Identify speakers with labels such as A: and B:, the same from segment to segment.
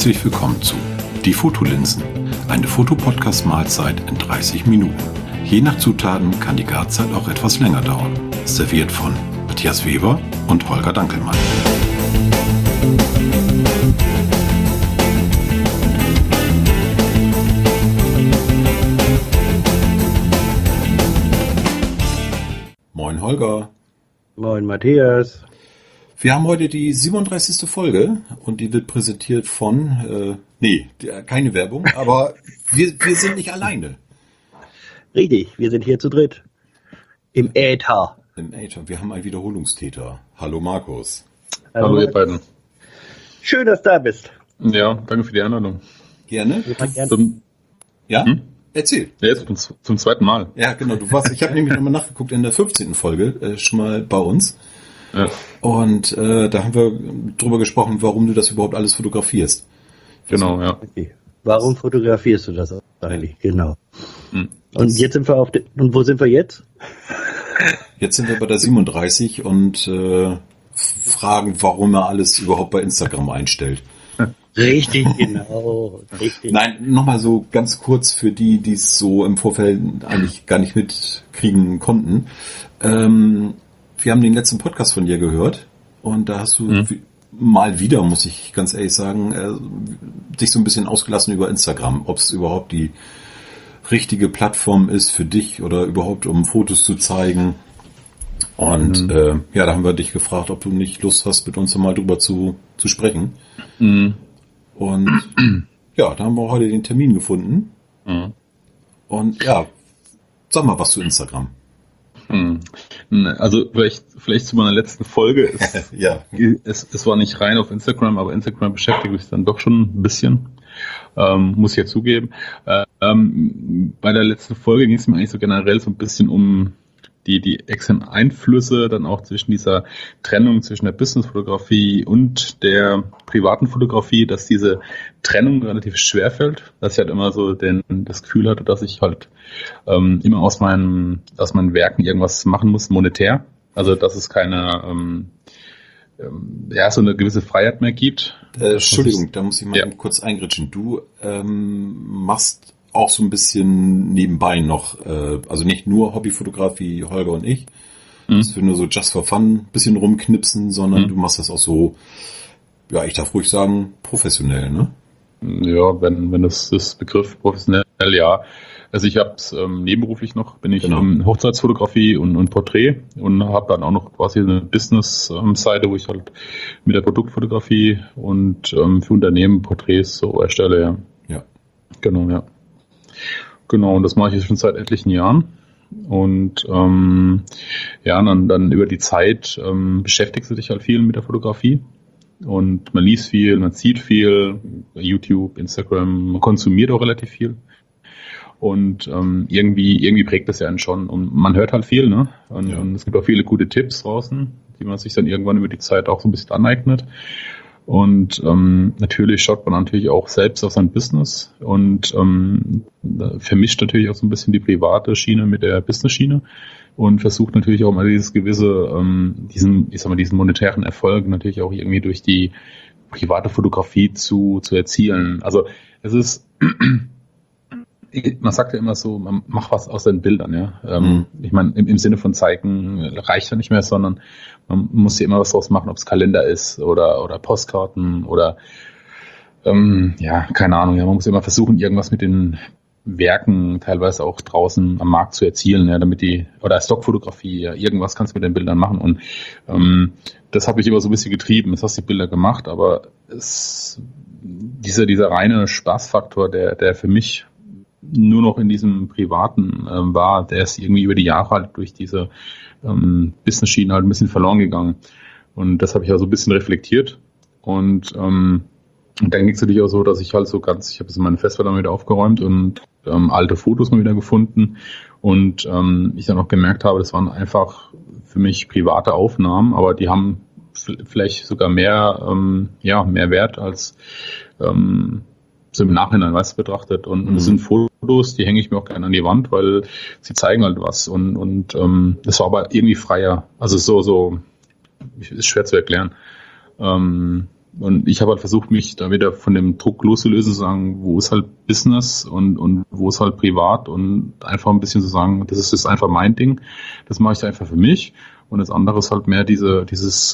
A: Herzlich willkommen zu Die Fotolinsen, eine Fotopodcast-Mahlzeit in 30 Minuten. Je nach Zutaten kann die Garzeit auch etwas länger dauern. Serviert von Matthias Weber und Holger Dankelmann. Moin Holger.
B: Moin Matthias.
A: Wir haben heute die 37. Folge und die wird präsentiert von, keine Werbung, aber wir sind nicht alleine.
B: Richtig, wir sind hier zu dritt. Im Äther.
A: Wir haben einen Wiederholungstäter. Hallo Markus.
C: Hallo ihr beiden.
B: Schön, dass du da bist.
C: Ja, danke für die Einladung.
A: Gerne. Ja? Erzähl.
C: Ja, jetzt zum zweiten Mal.
A: Ja, genau. Ich habe nämlich nochmal nachgeguckt in der 15. Folge, schon mal bei uns.
C: Ja.
A: Und da haben wir drüber gesprochen, warum du das überhaupt alles fotografierst.
C: Genau, ja.
B: Okay. Warum fotografierst du das eigentlich? Genau.
A: Und
B: jetzt sind wir und wo sind wir jetzt?
A: Jetzt sind wir bei der 37 und fragen, warum er alles überhaupt bei Instagram einstellt.
B: Richtig, genau. Richtig.
A: Nein, nochmal so ganz kurz für die, die es so im Vorfeld eigentlich gar nicht mitkriegen konnten. Wir haben den letzten Podcast von dir gehört und da hast du mal wieder, muss ich ganz ehrlich sagen, dich so ein bisschen ausgelassen über Instagram, ob es überhaupt die richtige Plattform ist für dich oder überhaupt um Fotos zu zeigen. Und da haben wir dich gefragt, ob du nicht Lust hast, mit uns mal drüber zu sprechen. Und ja, da haben wir heute den Termin gefunden. Und ja, sag mal was zu Instagram.
C: Also vielleicht zu meiner letzten Folge.
A: Ja.
C: Es war nicht rein auf Instagram, aber Instagram beschäftigt mich dann doch schon ein bisschen. Muss ich ja zugeben. Bei der letzten Folge ging es mir eigentlich so generell so ein bisschen um die externen Einflüsse, dann auch zwischen dieser Trennung zwischen der Business-Fotografie und der privaten Fotografie, dass diese Trennung relativ schwer fällt, dass ich halt immer so das Gefühl hatte, dass ich halt immer aus meinen Werken irgendwas machen muss, monetär. Also dass es keine so eine gewisse Freiheit mehr gibt.
A: Entschuldigung, da muss ich mal kurz eingritschen. Du machst auch so ein bisschen nebenbei noch, also nicht nur Hobbyfotograf wie Holger und ich, dass wir nur so just for fun ein bisschen rumknipsen, sondern du machst das auch so, ja, ich darf ruhig sagen, professionell, ne?
C: Ja, wenn das Begriff professionell, ja. Also ich habe es nebenberuflich noch, bin ich in Hochzeitsfotografie und Porträt und habe dann auch noch quasi eine Business-Seite, wo ich halt mit der Produktfotografie und für Unternehmen Porträts so erstelle, ja.
A: Ja.
C: Genau, ja. Genau, und das mache ich jetzt schon seit etlichen Jahren. Und dann über die Zeit beschäftigst du dich halt viel mit der Fotografie. Und man liest viel, man sieht viel, YouTube, Instagram, man konsumiert auch relativ viel. Und irgendwie prägt das ja einen schon. Und man hört halt viel, ne? Und es gibt auch viele gute Tipps draußen, die man sich dann irgendwann über die Zeit auch so ein bisschen aneignet. Und natürlich schaut man natürlich auch selbst auf sein Business und vermischt natürlich auch so ein bisschen die private Schiene mit der Business-Schiene und versucht natürlich auch mal dieses gewisse, diesen monetären Erfolg natürlich auch irgendwie durch die private Fotografie zu erzielen. Also es ist, man sagt ja immer so, man macht was aus den Bildern, ja. Ich meine, im Sinne von zeigen reicht ja nicht mehr, sondern man muss ja immer was draus machen, ob es Kalender ist oder Postkarten oder keine Ahnung, ja, man muss immer versuchen, irgendwas mit den Werken teilweise auch draußen am Markt zu erzielen, ja, oder Stockfotografie, ja, irgendwas kannst du mit den Bildern machen und das habe ich immer so ein bisschen getrieben. Jetzt hast du die Bilder gemacht, aber dieser reine Spaßfaktor, der für mich nur noch in diesem Privaten war, der ist irgendwie über die Jahre halt durch diese Business-Schiene halt ein bisschen verloren gegangen. Und das habe ich auch so ein bisschen reflektiert. Und dann ging es natürlich auch so, dass ich halt ich habe jetzt meine Festplatte wieder aufgeräumt und alte Fotos mal wieder gefunden. Und ich dann auch gemerkt habe, das waren einfach für mich private Aufnahmen, aber die haben vielleicht sogar mehr Wert als so im Nachhinein, betrachtet. Und das sind Fotos, die hänge ich mir auch gerne an die Wand, weil sie zeigen halt was. Und das war aber irgendwie freier. Also so ist schwer zu erklären. Und ich habe halt versucht, mich da wieder von dem Druck loszulösen, zu sagen, wo ist halt Business und wo ist halt privat und einfach ein bisschen zu sagen, das ist einfach mein Ding, das mache ich einfach für mich. Und das andere ist halt mehr diese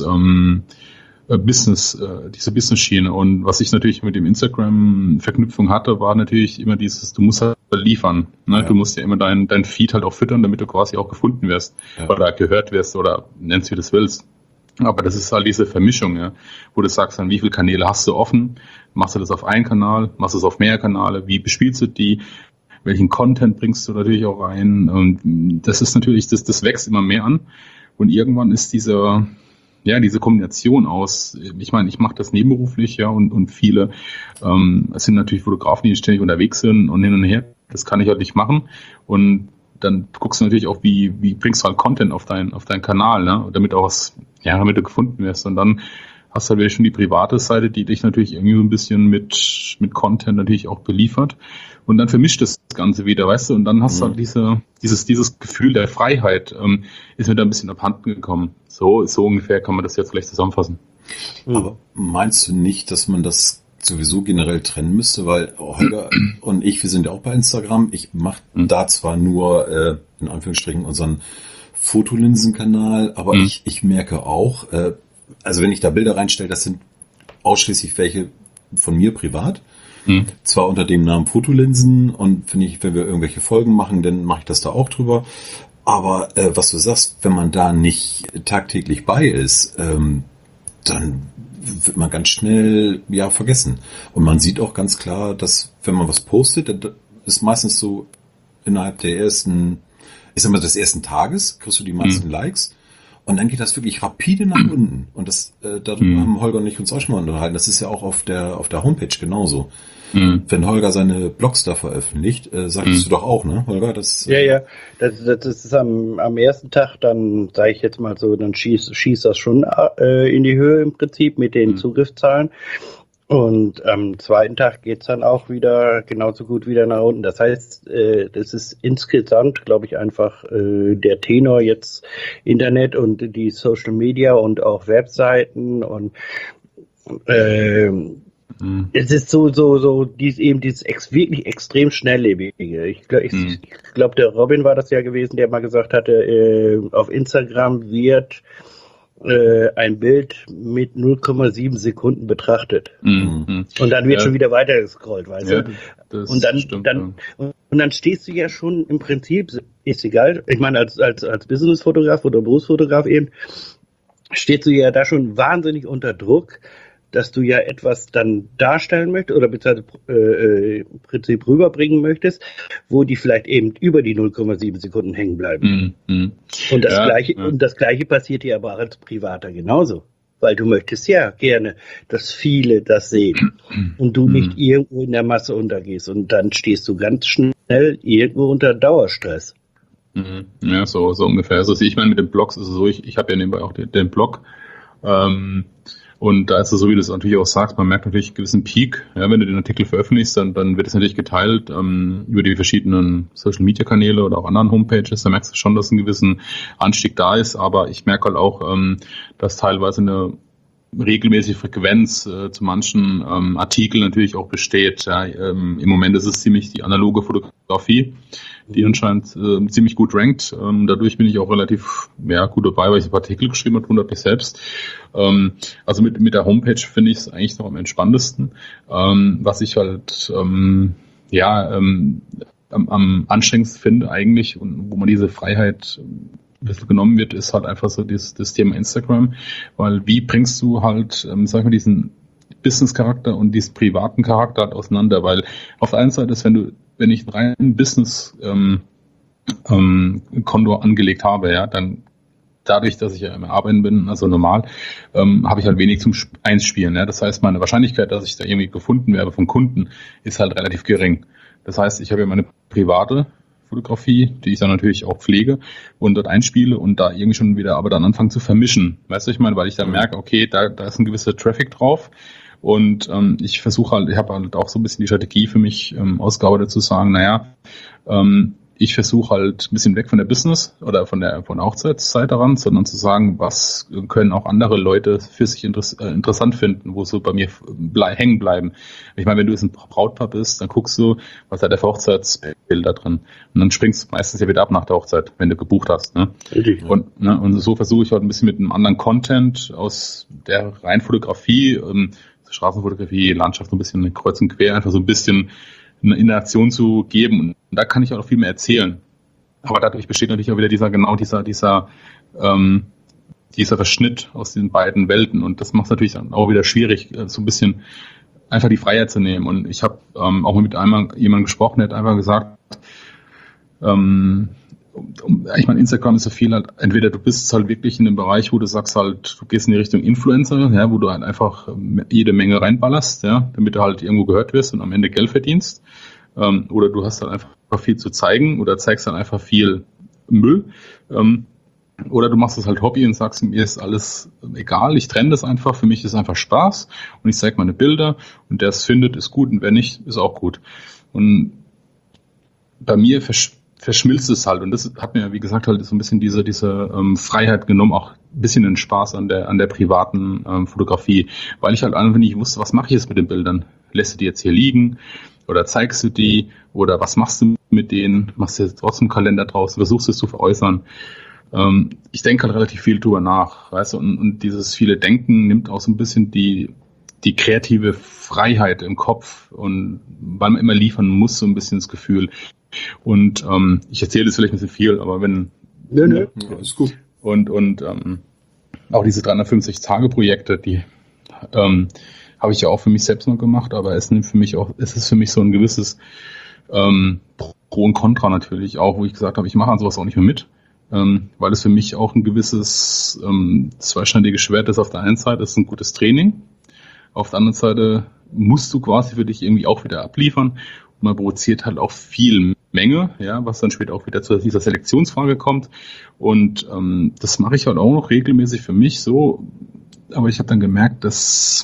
C: Business-Schiene. Und was ich natürlich mit dem Instagram-Verknüpfung hatte, war natürlich immer dieses, du musst halt liefern. Ne? Ja. Du musst ja immer dein Feed halt auch füttern, damit du quasi auch gefunden wirst oder gehört wirst oder nennst, wie du es willst. Aber das ist halt diese Vermischung, ja, wo du sagst, dann, wie viele Kanäle hast du offen? Machst du das auf einen Kanal? Machst du es auf mehr Kanäle? Wie bespielst du die? Welchen Content bringst du natürlich auch rein? Und das ist natürlich, das wächst immer mehr an. Und irgendwann ist diese Kombination aus, ich meine, ich mache das nebenberuflich, ja, und viele es sind natürlich Fotografen, die ständig unterwegs sind und hin und her. Das kann ich halt nicht machen. Und dann guckst du natürlich auch, wie bringst du halt Content auf deinen Kanal, ne? Damit damit du gefunden wirst. Und dann hast du halt wieder schon die private Seite, die dich natürlich irgendwie so ein bisschen mit Content natürlich auch beliefert. Und dann vermischt das Ganze wieder, weißt du? Und dann hast du halt dieses Gefühl der Freiheit, ist mir da ein bisschen abhanden gekommen. So ungefähr kann man das jetzt vielleicht zusammenfassen.
A: Aber meinst du nicht, dass man das sowieso generell trennen müsste? Weil Holger und ich, wir sind ja auch bei Instagram. Ich mache da zwar nur, in Anführungsstrichen, unseren Fotolinsenkanal, aber ich merke auch, also wenn ich da Bilder reinstelle, das sind ausschließlich welche von mir privat. Zwar unter dem Namen Fotolinsen und wenn wir irgendwelche Folgen machen, dann mache ich das da auch drüber. Aber was du sagst, wenn man da nicht tagtäglich bei ist, dann wird man ganz schnell vergessen. Und man sieht auch ganz klar, dass wenn man was postet, das ist meistens so innerhalb des ersten Tages, kriegst du die meisten Likes. Und dann geht das wirklich rapide nach unten. Und darüber haben Holger und ich uns auch schon mal unterhalten. Das ist ja auch auf der Homepage genauso. Wenn Holger seine Blogs da veröffentlicht, sagtest du doch auch, ne, Holger? Das
B: ist am ersten Tag, dann sage ich jetzt mal so, dann schießt das schon in die Höhe im Prinzip mit den Zugriffszahlen. Und am zweiten Tag geht's dann auch wieder genauso gut wieder nach unten. Das heißt, das ist insgesamt, glaube ich, einfach der Tenor jetzt Internet und die Social Media und auch Webseiten und es ist so dieses wirklich extrem schnelllebige. Ich glaube, der Robin war das ja gewesen, der mal gesagt hatte, auf Instagram wird ein Bild mit 0,7 Sekunden betrachtet. Und dann wird schon wieder weiter gescrollt, weißt du? Und dann stehst du ja schon im Prinzip, ist egal, ich meine, als Businessfotograf oder Berufsfotograf eben, stehst du ja da schon wahnsinnig unter Druck, dass du ja etwas dann darstellen möchtest oder beziehungsweise im Prinzip rüberbringen möchtest, wo die vielleicht eben über die 0,7 Sekunden hängen bleiben. Und das Gleiche passiert dir aber auch als Privater genauso. Weil du möchtest ja gerne, dass viele das sehen und du nicht irgendwo in der Masse untergehst. Und dann stehst du ganz schnell irgendwo unter Dauerstress.
C: Ja, so ungefähr. Also ich meine, mit den Blogs ist es so, ich habe ja nebenbei auch den Blog. Und da ist es so, wie du es natürlich auch sagst, man merkt natürlich einen gewissen Peak. Ja, wenn du den Artikel veröffentlichst, dann wird es natürlich geteilt über die verschiedenen Social-Media-Kanäle oder auch anderen Homepages. Da merkst du schon, dass ein gewissen Anstieg da ist. Aber ich merke halt auch, dass teilweise eine regelmäßige Frequenz zu manchen Artikeln natürlich auch besteht. Ja, im Moment ist es ziemlich die analoge Fotografie, die anscheinend ziemlich gut rankt. Dadurch bin ich auch relativ gut dabei, weil ich ein paar Artikel geschrieben habe, wundert mich selbst. Also mit der Homepage finde ich es eigentlich noch am entspanntesten. Was ich halt am anstrengendsten finde eigentlich und wo man diese Freiheit ein bisschen genommen wird, ist halt einfach so das Thema Instagram, weil wie bringst du halt, sag ich mal, diesen Business-Charakter und diesen privaten Charakter halt auseinander, weil auf der einen Seite ist, wenn ich einen reinen Business-Konto angelegt habe, ja, dann dadurch, dass ich ja im Arbeiten bin, also normal, habe ich halt wenig zum Einspielen. Ja. Das heißt, meine Wahrscheinlichkeit, dass ich da irgendwie gefunden werde von Kunden, ist halt relativ gering. Das heißt, ich habe ja meine private Fotografie, die ich dann natürlich auch pflege und dort einspiele und da irgendwie schon wieder aber dann anfangen zu vermischen. Weißt du, ich meine, weil ich dann merke, okay, da ist ein gewisser Traffic drauf und ich habe halt auch so ein bisschen die Strategie für mich ausgearbeitet zu sagen, ich versuche halt ein bisschen weg von der Business oder von der Hochzeitsseite ran, sondern zu sagen, was können auch andere Leute für sich interessant finden, wo so bei mir hängen bleiben. Ich meine, wenn du jetzt ein Brautpaar bist, dann guckst du, was hat der für Hochzeitsbilder drin. Und dann springst du meistens ja wieder ab nach der Hochzeit, wenn du gebucht hast. Ne?
B: Richtig.
C: Und so versuche ich halt ein bisschen mit einem anderen Content aus der reinen Fotografie, Straßenfotografie, Landschaft so ein bisschen kreuz und quer, einfach so ein bisschen eine Interaktion zu geben. Und da kann ich auch noch viel mehr erzählen. Aber dadurch besteht natürlich auch wieder dieser Verschnitt aus den beiden Welten. Und das macht es natürlich dann auch wieder schwierig, so ein bisschen einfach die Freiheit zu nehmen. Und ich habe auch mal mit jemandem gesprochen, der hat einfach gesagt, ich meine, Instagram ist so viel halt, entweder du bist halt wirklich in dem Bereich, wo du sagst halt, du gehst in die Richtung Influencer, ja, wo du halt einfach jede Menge reinballerst, ja, damit du halt irgendwo gehört wirst und am Ende Geld verdienst. Oder du hast halt einfach viel zu zeigen oder zeigst dann einfach viel Müll. Oder du machst es halt Hobby und sagst, mir ist alles egal, ich trenne das einfach, für mich ist einfach Spaß und ich zeige meine Bilder und der es findet, ist gut und wer nicht, ist auch gut. Und bei mir verschmilzt es halt und das hat mir, wie gesagt, halt so ein bisschen diese Freiheit genommen, auch ein bisschen den Spaß an der privaten Fotografie, weil ich halt einfach nicht wusste, was mache ich jetzt mit den Bildern? Lässt du die jetzt hier liegen oder zeigst du die oder was machst du mit denen? Machst du jetzt trotzdem einen Kalender draus, versuchst es zu veräußern? Ich denke halt relativ viel drüber nach, weißt du, und dieses viele Denken nimmt auch so ein bisschen die kreative Freiheit im Kopf und weil man immer liefern muss, so ein bisschen das Gefühl. Und ich erzähle das vielleicht ein bisschen viel, aber wenn...
B: Nö.
A: Ja, ist gut.
C: Und auch diese 350-Tage-Projekte, die habe ich ja auch für mich selbst noch gemacht, aber es ist für mich so ein gewisses Pro und Contra natürlich auch, wo ich gesagt habe, ich mache an sowas auch nicht mehr mit. Weil es für mich auch ein gewisses zweischneidiges Schwert ist. Auf der einen Seite ist es ein gutes Training, auf der anderen Seite musst du quasi für dich irgendwie auch wieder abliefern und man produziert halt auch viel Menge, ja, was dann später auch wieder zu dieser Selektionsfrage kommt und das mache ich halt auch noch regelmäßig für mich so, aber ich habe dann gemerkt, dass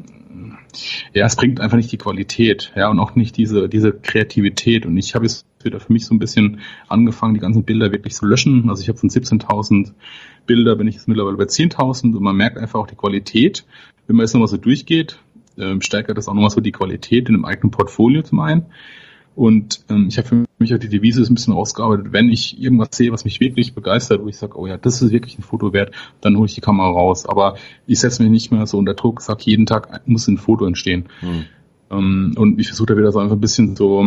C: es bringt einfach nicht die Qualität, ja, und auch nicht diese Kreativität und ich habe jetzt wieder für mich so ein bisschen angefangen, die ganzen Bilder wirklich zu löschen. Also ich habe von 17.000 Bilder, bin ich jetzt mittlerweile bei 10.000 und man merkt einfach auch die Qualität. Wenn man jetzt nochmal so durchgeht, steigert das auch nochmal so die Qualität in einem eigenen Portfolio zum einen. Und ich habe für mich auch die Devise ein bisschen ausgearbeitet, wenn ich irgendwas sehe, was mich wirklich begeistert, wo ich sage, oh ja, das ist wirklich ein Foto wert, dann hole ich die Kamera raus. Aber ich setze mich nicht mehr so unter Druck, sage, jeden Tag muss ein Foto entstehen. Und ich versuche da wieder so einfach ein bisschen so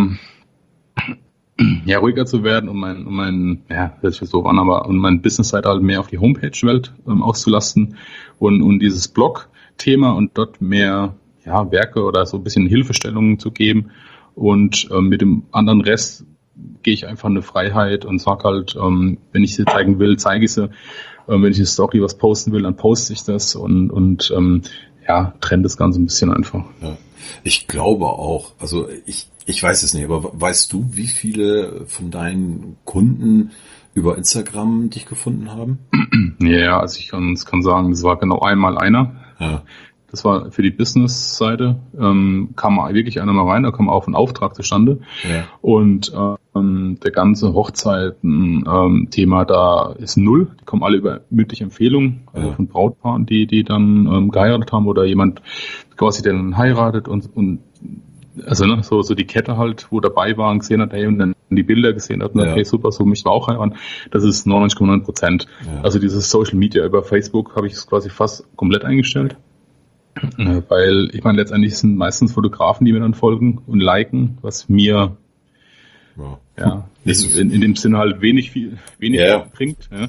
C: ruhiger zu werden, um mein Business-Seite halt mehr auf die Homepage-Welt auszulasten und dieses Blog-Thema und dort mehr Werke oder so ein bisschen Hilfestellungen zu geben und mit dem anderen Rest gehe ich einfach eine Freiheit und sage halt, wenn ich sie zeigen will, zeige ich sie, wenn ich eine Story was posten will, dann poste ich das und trenne das Ganze ein bisschen einfach.
A: Ja. Ich glaube auch, also ich weiß es nicht, aber weißt du, wie viele von deinen Kunden über Instagram dich gefunden haben?
C: Ja, also ich kann sagen, das war genau einmal einer.
A: Ja.
C: Das war für die Business-Seite, kam wirklich einer mal rein, da kam auch ein Auftrag zustande. Ja. Und der ganze Hochzeiten-Thema da ist null. Die kommen alle über mündliche Empfehlungen von Brautpaaren, die dann geheiratet haben oder jemand quasi dann heiratet und also so die Kette halt, wo dabei war und gesehen hat, hey, und dann die Bilder gesehen hat und okay, super, so mich auch heiraten. Das ist 99,9%. Ja. Also dieses Social Media über Facebook habe ich es quasi fast komplett eingestellt. Weil ich meine, letztendlich sind meistens Fotografen, die mir dann folgen und liken, was mir in dem Sinne halt wenig bringt. Ja.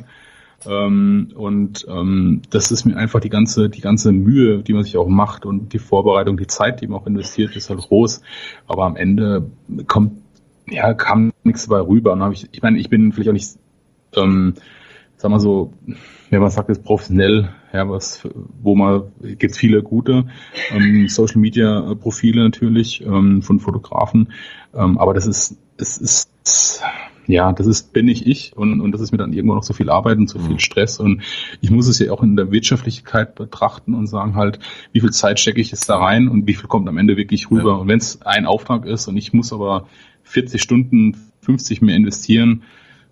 C: Das ist mir einfach die ganze Mühe, die man sich auch macht und die Vorbereitung, die Zeit, die man auch investiert, ist halt groß. Aber am Ende kam nichts dabei rüber. Und ich bin vielleicht auch nicht, sag mal so, wenn man sagt, ist professionell, gibt's viele gute Social Media Profile natürlich von Fotografen, aber es ist ja, bin nicht ich und das ist mir dann irgendwo noch so viel Arbeit und so viel Stress und ich muss es ja auch in der Wirtschaftlichkeit betrachten und sagen halt, wie viel Zeit stecke ich jetzt da rein und wie viel kommt am Ende wirklich rüber. Und wenn es ein Auftrag ist und ich muss aber 40 Stunden, 50 mehr investieren,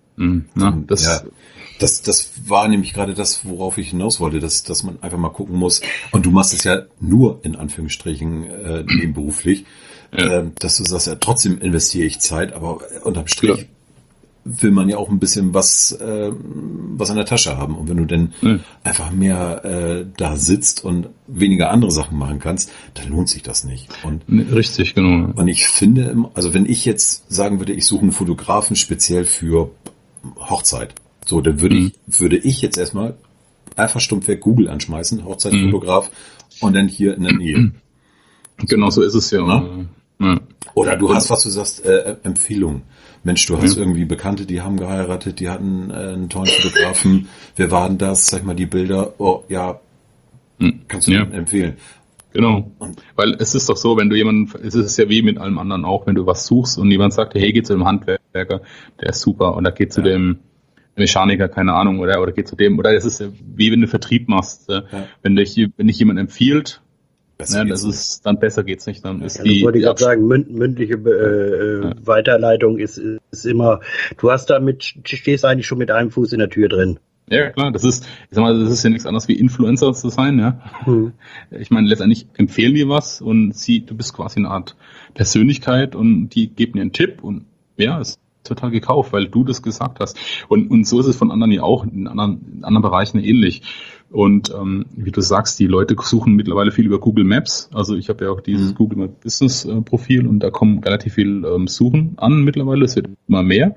A: Das war nämlich gerade das, worauf ich hinaus wollte, dass man einfach mal gucken muss. Und du machst es ja nur in Anführungsstrichen nebenberuflich, dass du sagst, ja, trotzdem investiere ich Zeit, aber unterm Strich will man ja auch ein bisschen was an der Tasche haben. Und wenn du dann einfach mehr da sitzt und weniger andere Sachen machen kannst, dann lohnt sich das nicht. Und
C: richtig, genau.
A: Und ich finde, also wenn ich jetzt sagen würde, ich suche einen Fotografen speziell für Hochzeit, so, dann würde ich jetzt erstmal einfach stumpfweg Google anschmeißen, Hochzeitsfotograf, und dann hier in der Nähe.
C: Genau, so ist es ja.
A: Oder du hast, was du sagst, Empfehlungen. Mensch, du hast irgendwie Bekannte, die haben geheiratet, die hatten einen tollen Fotografen. Wer war denn das? Sag mal die Bilder. Oh, ja, kannst du empfehlen.
C: Genau. Weil es ist doch so, wenn du es ist ja wie mit allem anderen auch, wenn du was suchst und jemand sagt, hey, geh zu dem Handwerker, der ist super, und da geht zu dem Mechaniker, keine Ahnung, oder geht zu dem, oder es ist ja wie wenn du Vertrieb machst. Wenn dich jemand empfiehlt, dann besser geht's nicht. Dann ist
B: wollte ich gerade sagen, mündliche Weiterleitung ist immer, stehst eigentlich schon mit einem Fuß in der Tür drin.
C: Ja, klar, das ist ja nichts anderes wie Influencer zu sein, ja. Ich meine, letztendlich empfehlen die was und du bist quasi eine Art Persönlichkeit und die geben dir einen Tipp und ist total gekauft, weil du das gesagt hast. Und so ist es von anderen ja auch, in anderen Bereichen ähnlich. Und wie du sagst, die Leute suchen mittlerweile viel über Google Maps. Also ich habe ja auch dieses Google Maps Business Profil und da kommen relativ viel Suchen an mittlerweile. Es wird immer mehr.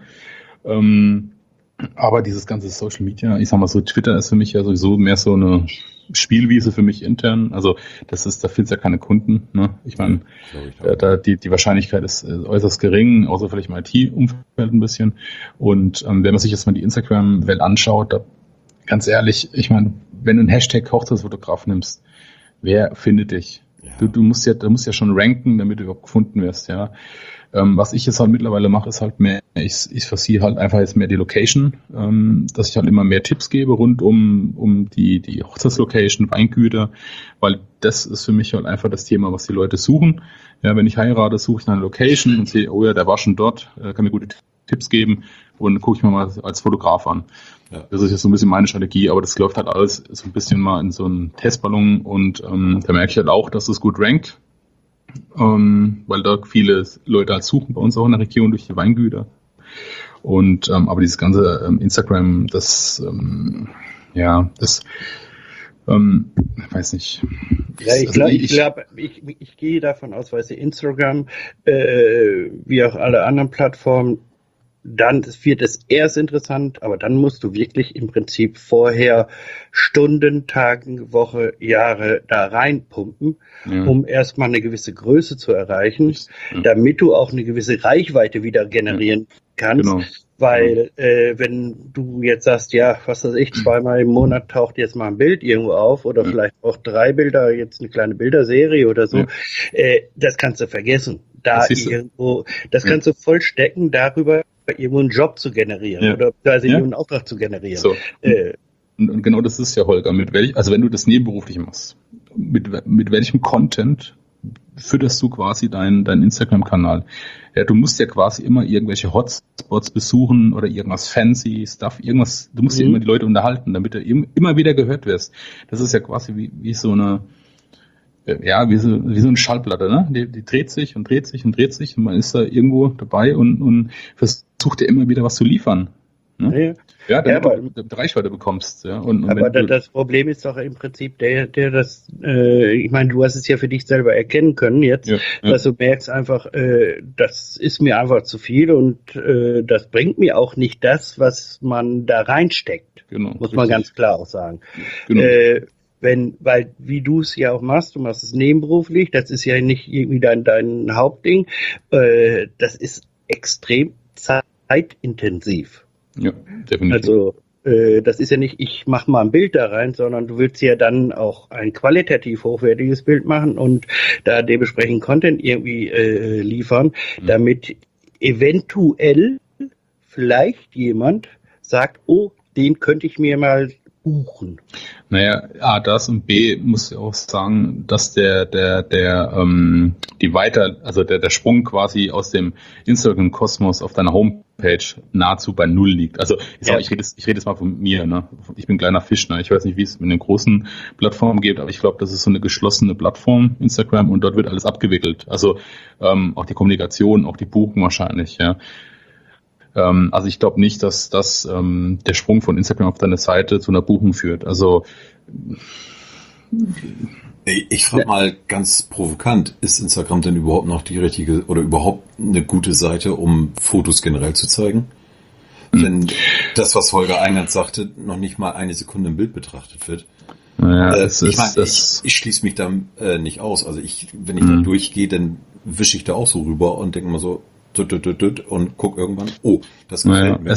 C: Aber dieses ganze Social Media, ich sag mal so, Twitter ist für mich ja sowieso mehr so eine Spielwiese für mich intern. Also da findest du ja keine Kunden. Ne? Ich meine, die Wahrscheinlichkeit ist äußerst gering, außer vielleicht im IT-Umfeld ein bisschen. Und wenn man sich jetzt mal die Instagram-Welt anschaut, da, ganz ehrlich, ich meine, wenn du einen Hashtag Hochzeitsfotograf nimmst, wer findet dich? Ja. Du musst ja schon ranken, damit du überhaupt gefunden wirst, ja. Was ich jetzt halt mittlerweile mache, ist halt mehr, ich versiehe halt einfach jetzt mehr die Location, dass ich halt immer mehr Tipps gebe rund um die Hochzeitslocation, Weingüter, weil das ist für mich halt einfach das Thema, was die Leute suchen. Ja, wenn ich heirate, suche ich eine Location und sehe, oh ja, der war schon dort, kann mir gute Tipps geben und gucke ich mir mal als Fotograf an. Ja. Das ist jetzt so ein bisschen meine Strategie, aber das läuft halt alles so ein bisschen mal in so einen Testballon und da merke ich halt auch, dass es gut rankt. Weil da viele Leute halt suchen bei uns auch in der Region durch die Weingüter. Und aber dieses ganze Instagram, weiß nicht.
B: Ja, ich gehe davon aus, weil sie Instagram, wie auch alle anderen Plattformen, dann wird es erst interessant, aber dann musst du wirklich im Prinzip vorher Stunden, Tagen, Woche, Jahre da reinpumpen, um erstmal eine gewisse Größe zu erreichen, damit du auch eine gewisse Reichweite wieder generieren kannst. Genau. Weil wenn du jetzt sagst, ja, was weiß ich, zweimal im Monat taucht jetzt mal ein Bild irgendwo auf oder vielleicht auch 3 Bilder, jetzt eine kleine Bilderserie oder so, das kannst du vergessen. Das kannst du voll stecken darüber, irgendwo einen Job zu generieren oder einen Auftrag zu generieren. So.
C: Und genau das ist ja, Holger, wenn du das nebenberuflich machst, mit welchem Content fütterst du quasi deinen Instagram-Kanal? Ja, du musst ja quasi immer irgendwelche Hotspots besuchen oder irgendwas fancy Stuff, irgendwas, du musst ja immer die Leute unterhalten, damit du immer wieder gehört wirst. Das ist ja quasi wie so eine, wie so eine Schallplatte, ne? Die dreht sich und dreht sich und dreht sich und man ist da irgendwo dabei und versucht ja immer wieder was zu liefern. Ne? Ja, damit du Reichweite bekommst. Ja.
B: Aber das Problem ist doch im Prinzip ich meine, du hast es ja für dich selber erkennen können jetzt, dass du merkst einfach, das ist mir einfach zu viel und das bringt mir auch nicht das, was man da reinsteckt. Genau, muss man ganz klar auch sagen. Genau. Weil wie du es ja auch machst, du machst es nebenberuflich, das ist ja nicht irgendwie dein Hauptding, das ist extrem zeitintensiv.
C: Ja, definitiv.
B: Also das ist ja nicht, ich mache mal ein Bild da rein, sondern du willst ja dann auch ein qualitativ hochwertiges Bild machen und da dementsprechend Content irgendwie liefern, damit eventuell vielleicht jemand sagt, oh, den könnte ich mir mal buchen.
C: Naja, A, das und B, muss ich auch sagen, dass der Sprung quasi aus dem Instagram-Kosmos auf deiner Homepage nahezu bei Null liegt. Also ich rede jetzt mal von mir, ne? Ich bin ein kleiner Fisch, ne? Ich weiß nicht, wie es mit den großen Plattformen geht, aber ich glaube, das ist so eine geschlossene Plattform, Instagram, und dort wird alles abgewickelt. Also auch die Kommunikation, auch die Buchen wahrscheinlich, ja. Also ich glaube nicht, dass der Sprung von Instagram auf deine Seite zu einer Buchung führt. Also
A: ich frage mal ganz provokant, ist Instagram denn überhaupt noch die richtige oder überhaupt eine gute Seite, um Fotos generell zu zeigen? Wenn das, was Holger eingangs sagte, noch nicht mal eine Sekunde im Bild betrachtet wird.
C: Naja,
A: ich schließe mich da nicht aus. Also wenn ich da durchgehe, dann wische ich da auch so rüber und denke mal so, und guck irgendwann, oh, das gefällt mir.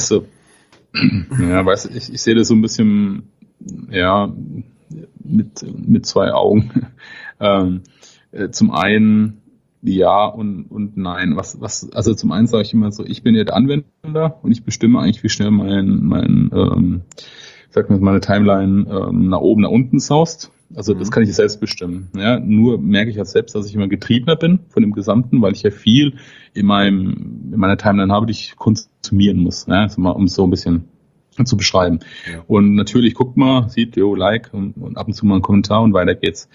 C: Ich sehe das so ein bisschen, ja, mit zwei Augen. Zum einen ja und nein. Also zum einen sage ich immer so, ich bin ja der Anwender und ich bestimme eigentlich, wie schnell meine Timeline nach oben, nach unten saust. Also das kann ich selbst bestimmen. Ja, nur merke ich ja selbst, dass ich immer getriebener bin von dem Gesamten, weil ich ja viel in meiner Timeline habe, die ich konsumieren muss. Ja, also mal, um es so ein bisschen zu beschreiben. Ja. Und natürlich guckt man, sieht, Like und ab und zu mal einen Kommentar und weiter geht's.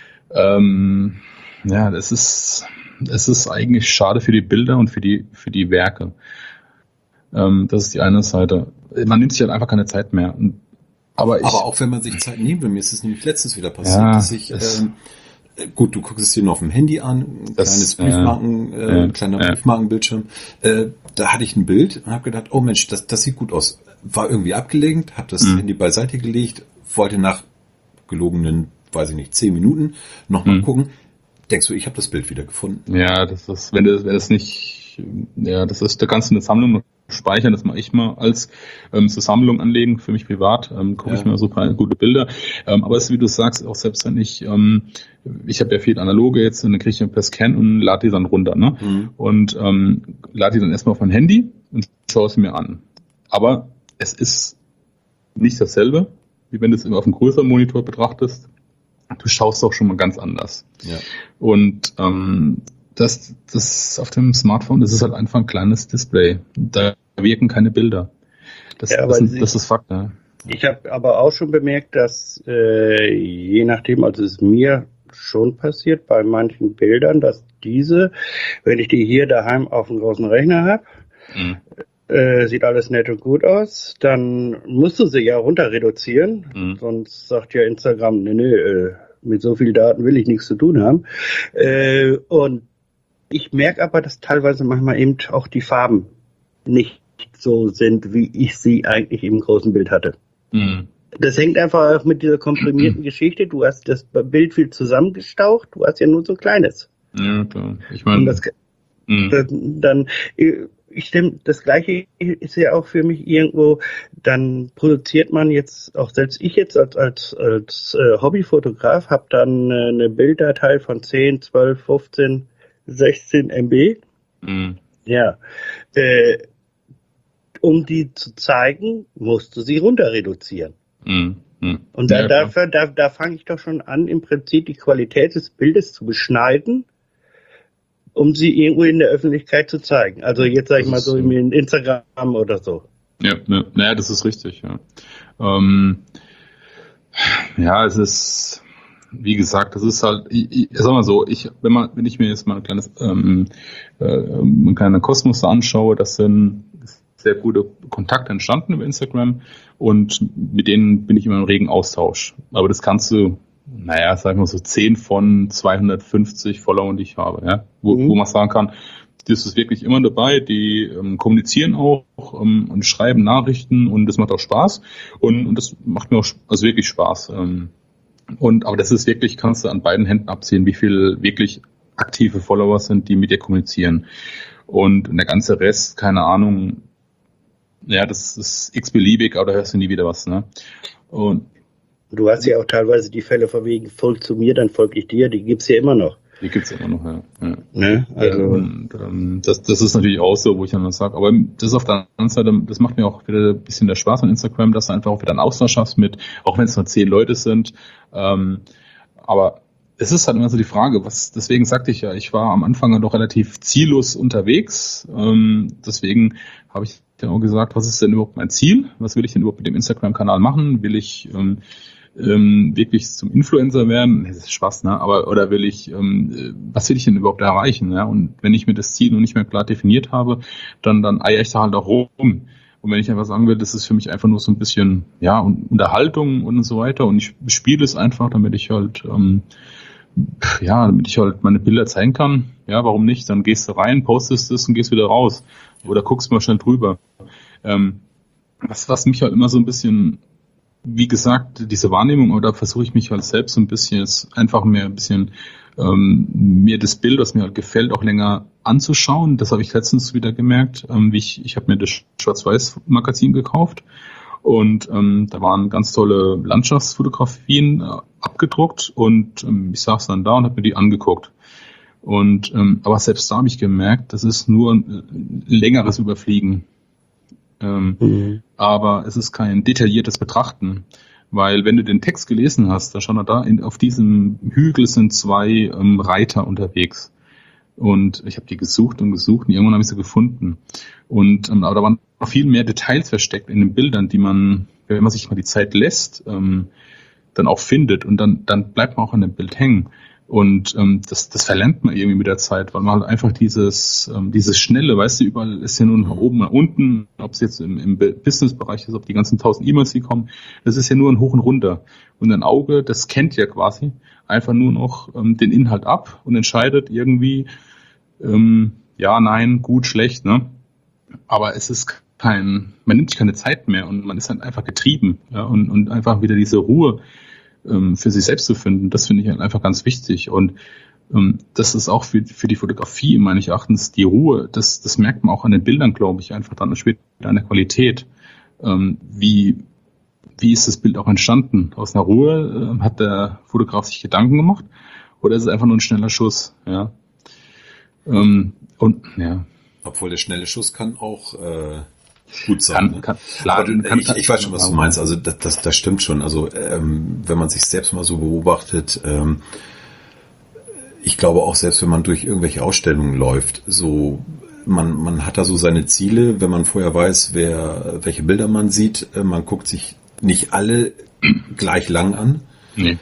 C: Es ist eigentlich schade für die Bilder und für die Werke. Das ist die eine Seite. Man nimmt sich halt einfach keine Zeit mehr. Aber
A: auch wenn man sich Zeit nehmen will, mir ist es nämlich letztens wieder passiert, dass ich, gut, du guckst es dir nur auf dem Handy an, ein kleiner Briefmarkenbildschirm, da hatte ich ein Bild und habe gedacht, oh Mensch, das sieht gut aus. War irgendwie abgelenkt, habe das Handy beiseite gelegt, wollte nach gelogenen, 10 Minuten nochmal gucken. Denkst du, ich habe das Bild wieder gefunden?
C: Ja, das ist, wenn das nicht, das ist, da kannst du eine Sammlung speichern, das mache ich mal als zur Sammlung anlegen, für mich privat, gucke ich mir so ein paar gute Bilder. Aber es ist, wie du sagst, auch selbst wenn ich habe ja viel analoge jetzt, dann kriege ich per Scan und lade die dann runter, ne? Und lade die dann erstmal auf mein Handy und schaue es mir an. Aber es ist nicht dasselbe, wie wenn du es auf einem größeren Monitor betrachtest. Du schaust doch schon mal ganz anders. Ja. Und das auf dem Smartphone, das ist halt einfach ein kleines Display. Da wirken keine Bilder. Das ist Fakt. Ja.
B: Ich habe aber auch schon bemerkt, dass je nachdem, also es ist mir schon passiert bei manchen Bildern, dass wenn ich die hier daheim auf dem großen Rechner habe, sieht alles nett und gut aus, dann musst du sie ja runter reduzieren, sonst sagt ja Instagram, mit so viel Daten will ich nichts zu tun haben. Und ich merke aber, dass teilweise manchmal eben auch die Farben nicht so sind, wie ich sie eigentlich im großen Bild hatte. Das hängt einfach auch mit dieser komprimierten Geschichte. Du hast das Bild viel zusammengestaucht, du hast ja nur so ein kleines.
C: Ja, klar. Ich meine,
B: ich stimme, das Gleiche ist ja auch für mich irgendwo, dann produziert man jetzt, auch selbst ich jetzt als Hobbyfotograf, habe dann eine Bilddatei von 10, 12, 15, 16 MB. Ja. Um die zu zeigen, musst du sie runter reduzieren. Und da fange ich doch schon an, im Prinzip die Qualität des Bildes zu beschneiden, um sie irgendwo in der Öffentlichkeit zu zeigen. Also jetzt sage ich mal so in Instagram oder so.
C: Ja, das ist richtig, ja. Es ist, wie gesagt, das ist halt, ich sag mal so, wenn ich mir jetzt mal ein kleiner Kosmos anschaue, das sind sehr gute Kontakte entstanden über Instagram und mit denen bin ich immer im regen Austausch. Aber das kannst du, sagen wir so 10 von 250 Followern, die ich habe, ja, wo man sagen kann, das ist wirklich immer dabei, die kommunizieren auch und schreiben Nachrichten und das macht auch Spaß und das macht mir auch wirklich Spaß. Aber das ist wirklich, kannst du an beiden Händen absehen, wie viel wirklich aktive Follower sind, die mit dir kommunizieren. Und der ganze Rest, keine Ahnung, das ist x-beliebig, aber da hörst du nie wieder was, ne? Und
B: du hast ja auch teilweise die Fälle von wegen, folg zu mir, dann folge ich dir, die gibt's ja immer noch.
C: Die gibt's immer noch, ja.
B: Ne? Also.
C: Und das ist natürlich auch so, wo ich dann sage, aber das ist auf der anderen Seite, das macht mir auch wieder ein bisschen der Spaß an Instagram, dass du einfach auch wieder einen Austausch hast mit, auch wenn es nur 10 Leute sind, aber es ist halt immer so die Frage, deswegen sagte ich ja, ich war am Anfang noch relativ ziellos unterwegs, deswegen habe ich dann auch gesagt, was ist denn überhaupt mein Ziel? Was will ich denn überhaupt mit dem Instagram-Kanal machen? Will ich wirklich zum Influencer werden? Das ist Spaß, ne? Aber oder will ich, was will ich denn überhaupt erreichen? Ja? Und wenn ich mir das Ziel noch nicht mehr klar definiert habe, dann eier ich da halt auch rum. Und wenn ich einfach sagen will, das ist für mich einfach nur so ein bisschen, ja, Unterhaltung und so weiter. Und ich spiele es einfach, damit ich halt meine Bilder zeigen kann. Ja, warum nicht? Dann gehst du rein, postest es und gehst wieder raus. Oder guckst mal schnell drüber. Was mich halt immer so ein bisschen, wie gesagt, diese Wahrnehmung, oder versuche ich mich halt selbst so ein bisschen jetzt einfach mehr ein bisschen mir das Bild, was mir halt gefällt, auch länger anzuschauen. Das habe ich letztens wieder gemerkt. Ich habe mir das Schwarz-Weiß-Magazin gekauft und da waren ganz tolle Landschaftsfotografien abgedruckt und ich saß dann da und habe mir die angeguckt. Und aber selbst da habe ich gemerkt, das ist nur ein längeres Überfliegen. Aber es ist kein detailliertes Betrachten, weil wenn du den Text gelesen hast, da stand da, auf diesem Hügel sind 2 Reiter unterwegs. Und ich habe die gesucht und irgendwann habe ich sie gefunden. Und aber da waren noch viel mehr Details versteckt in den Bildern, die man, wenn man sich mal die Zeit lässt, dann auch findet. Und dann bleibt man auch an dem Bild hängen. Und das verlernt man irgendwie mit der Zeit, weil man halt einfach dieses Schnelle, weißt du, überall ist ja nur nach oben, nach unten, ob es jetzt im Business-Bereich ist, ob die ganzen 1000 E-Mails, die kommen, das ist ja nur ein Hoch und runter. Und ein Auge, das kennt ja quasi einfach nur noch den Inhalt ab und entscheidet irgendwie, ja, nein, gut, schlecht, ne? Aber es ist man nimmt sich keine Zeit mehr und man ist halt einfach getrieben, ja, und einfach wieder diese Ruhe für sich selbst zu finden, das finde ich halt einfach ganz wichtig. Und das ist auch für die Fotografie meines Erachtens die Ruhe. Das merkt man auch an den Bildern, glaube ich, einfach dann später an der Qualität. Wie ist das Bild auch entstanden? Aus einer Ruhe hat der Fotograf sich Gedanken gemacht oder ist es einfach nur ein schneller Schuss? Ja. Und ja.
A: Obwohl der schnelle Schuss kann auch gut sein. Ich weiß schon, was du meinst. Also das stimmt schon. Also wenn man sich selbst mal so beobachtet, ich glaube auch selbst, wenn man durch irgendwelche Ausstellungen läuft, so man hat da so seine Ziele, wenn man vorher weiß, welche Bilder man sieht. Man guckt sich nicht alle gleich lang an. Nee.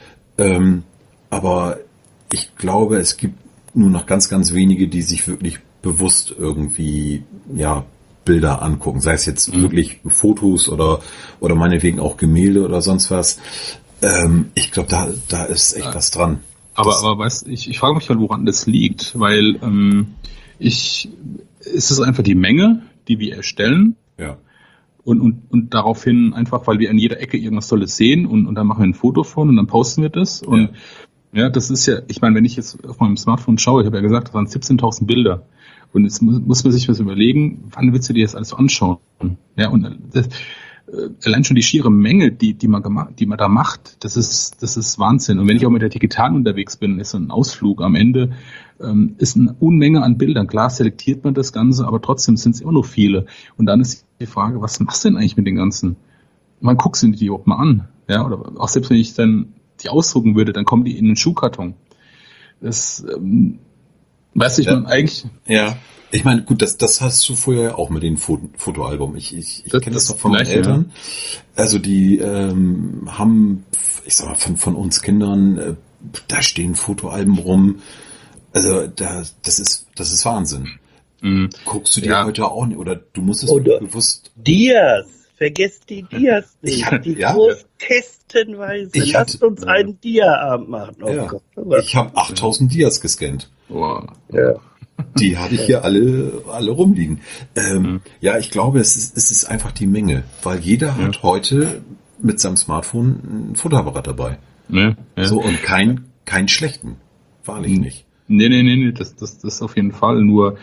A: Aber ich glaube, es gibt nur noch ganz, ganz wenige, die sich wirklich bewusst irgendwie, ja, Bilder angucken, sei es jetzt wirklich Fotos oder meinetwegen auch Gemälde oder sonst was. Ich glaube, da ist echt was dran.
C: Aber weißt, ich frage mich halt, woran das liegt, weil ist es einfach die Menge, die wir erstellen?
A: Ja.
C: Und daraufhin einfach, weil wir an jeder Ecke irgendwas Tolles sehen und dann machen wir ein Foto von und dann posten wir das. Und ja, das ist ja, ich meine, wenn ich jetzt auf meinem Smartphone schaue, ich habe ja gesagt, das waren 17.000 Bilder. Und jetzt muss man sich was überlegen, wann willst du dir das alles so anschauen? Ja, und allein schon die schiere Menge, die man da macht, das ist Wahnsinn. Und wenn ich auch mit der Digitalen unterwegs bin, ist so ein Ausflug am Ende, ist eine Unmenge an Bildern. Klar selektiert man das Ganze, aber trotzdem sind es immer noch viele. Und dann ist die Frage, was machst du denn eigentlich mit den ganzen? Man guckt sie die überhaupt mal an. Ja, oder auch selbst wenn ich dann die ausdrucken würde, dann kommen die in den Schuhkarton. Das, weißt du, ich meine eigentlich.
A: Ja. Ich meine, gut, das hast du vorher auch mit den Fotoalbum. Ich kenne das noch von meinen Eltern. Ja. Also die haben, ich sag mal, von uns Kindern, da stehen Fotoalben rum. Also das ist Wahnsinn. Mhm. Guckst du dir heute auch nicht, oder du musst es bewusst.
B: Dias, vergesst die Dias nicht. Die groß kästenweise. Lasst uns einen Dia-Abend machen. Oh
A: ja.
B: Gott.
A: Ich habe 8000 Dias gescannt.
C: Wow.
B: Ja.
A: Die hatte ich hier alle rumliegen. Ja, ich glaube, es ist einfach die Menge, weil jeder hat heute mit seinem Smartphone einen Fotoapparat dabei. Ja. So, und keinen schlechten. Wahrlich nicht.
C: Nee, das auf jeden Fall, nur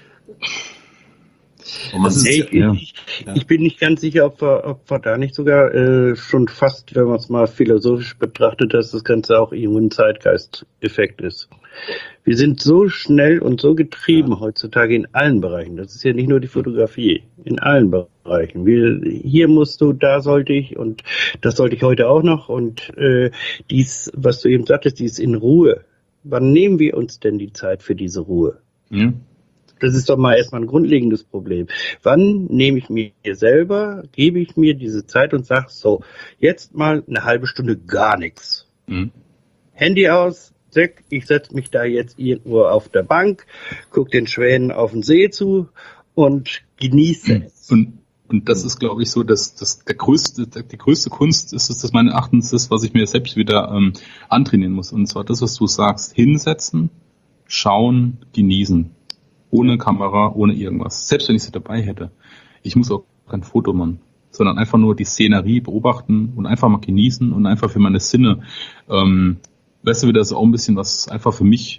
B: ich bin nicht ganz sicher, ob wir da nicht sogar schon fast, wenn man es mal philosophisch betrachtet, dass das Ganze auch irgendwo ein Zeitgeist-Effekt ist. Wir sind so schnell und so getrieben heutzutage in allen Bereichen. Das ist ja nicht nur die Fotografie, in allen Bereichen. Hier musst du, da sollte ich und das sollte ich heute auch noch. Und dies, was du eben sagtest, dies in Ruhe. Wann nehmen wir uns denn die Zeit für diese Ruhe?
C: Ja.
B: Das ist doch mal erstmal ein grundlegendes Problem. Wann nehme ich mir selber, gebe ich mir diese Zeit und sage, so, jetzt mal eine halbe Stunde gar nichts. Handy aus, zack, ich setze mich da jetzt irgendwo auf der Bank, gucke den Schwänen auf den See zu und genieße es.
C: Und das ist, glaube ich, so, dass die größte Kunst ist es, dass meines Erachtens das, was ich mir selbst wieder antrainieren muss. Und zwar das, was du sagst, hinsetzen, schauen, genießen. Ohne Kamera, ohne irgendwas. Selbst wenn ich sie dabei hätte. Ich muss auch kein Foto machen, sondern einfach nur die Szenerie beobachten und einfach mal genießen und einfach für meine Sinne, weißt du, wieder so auch ein bisschen was einfach für mich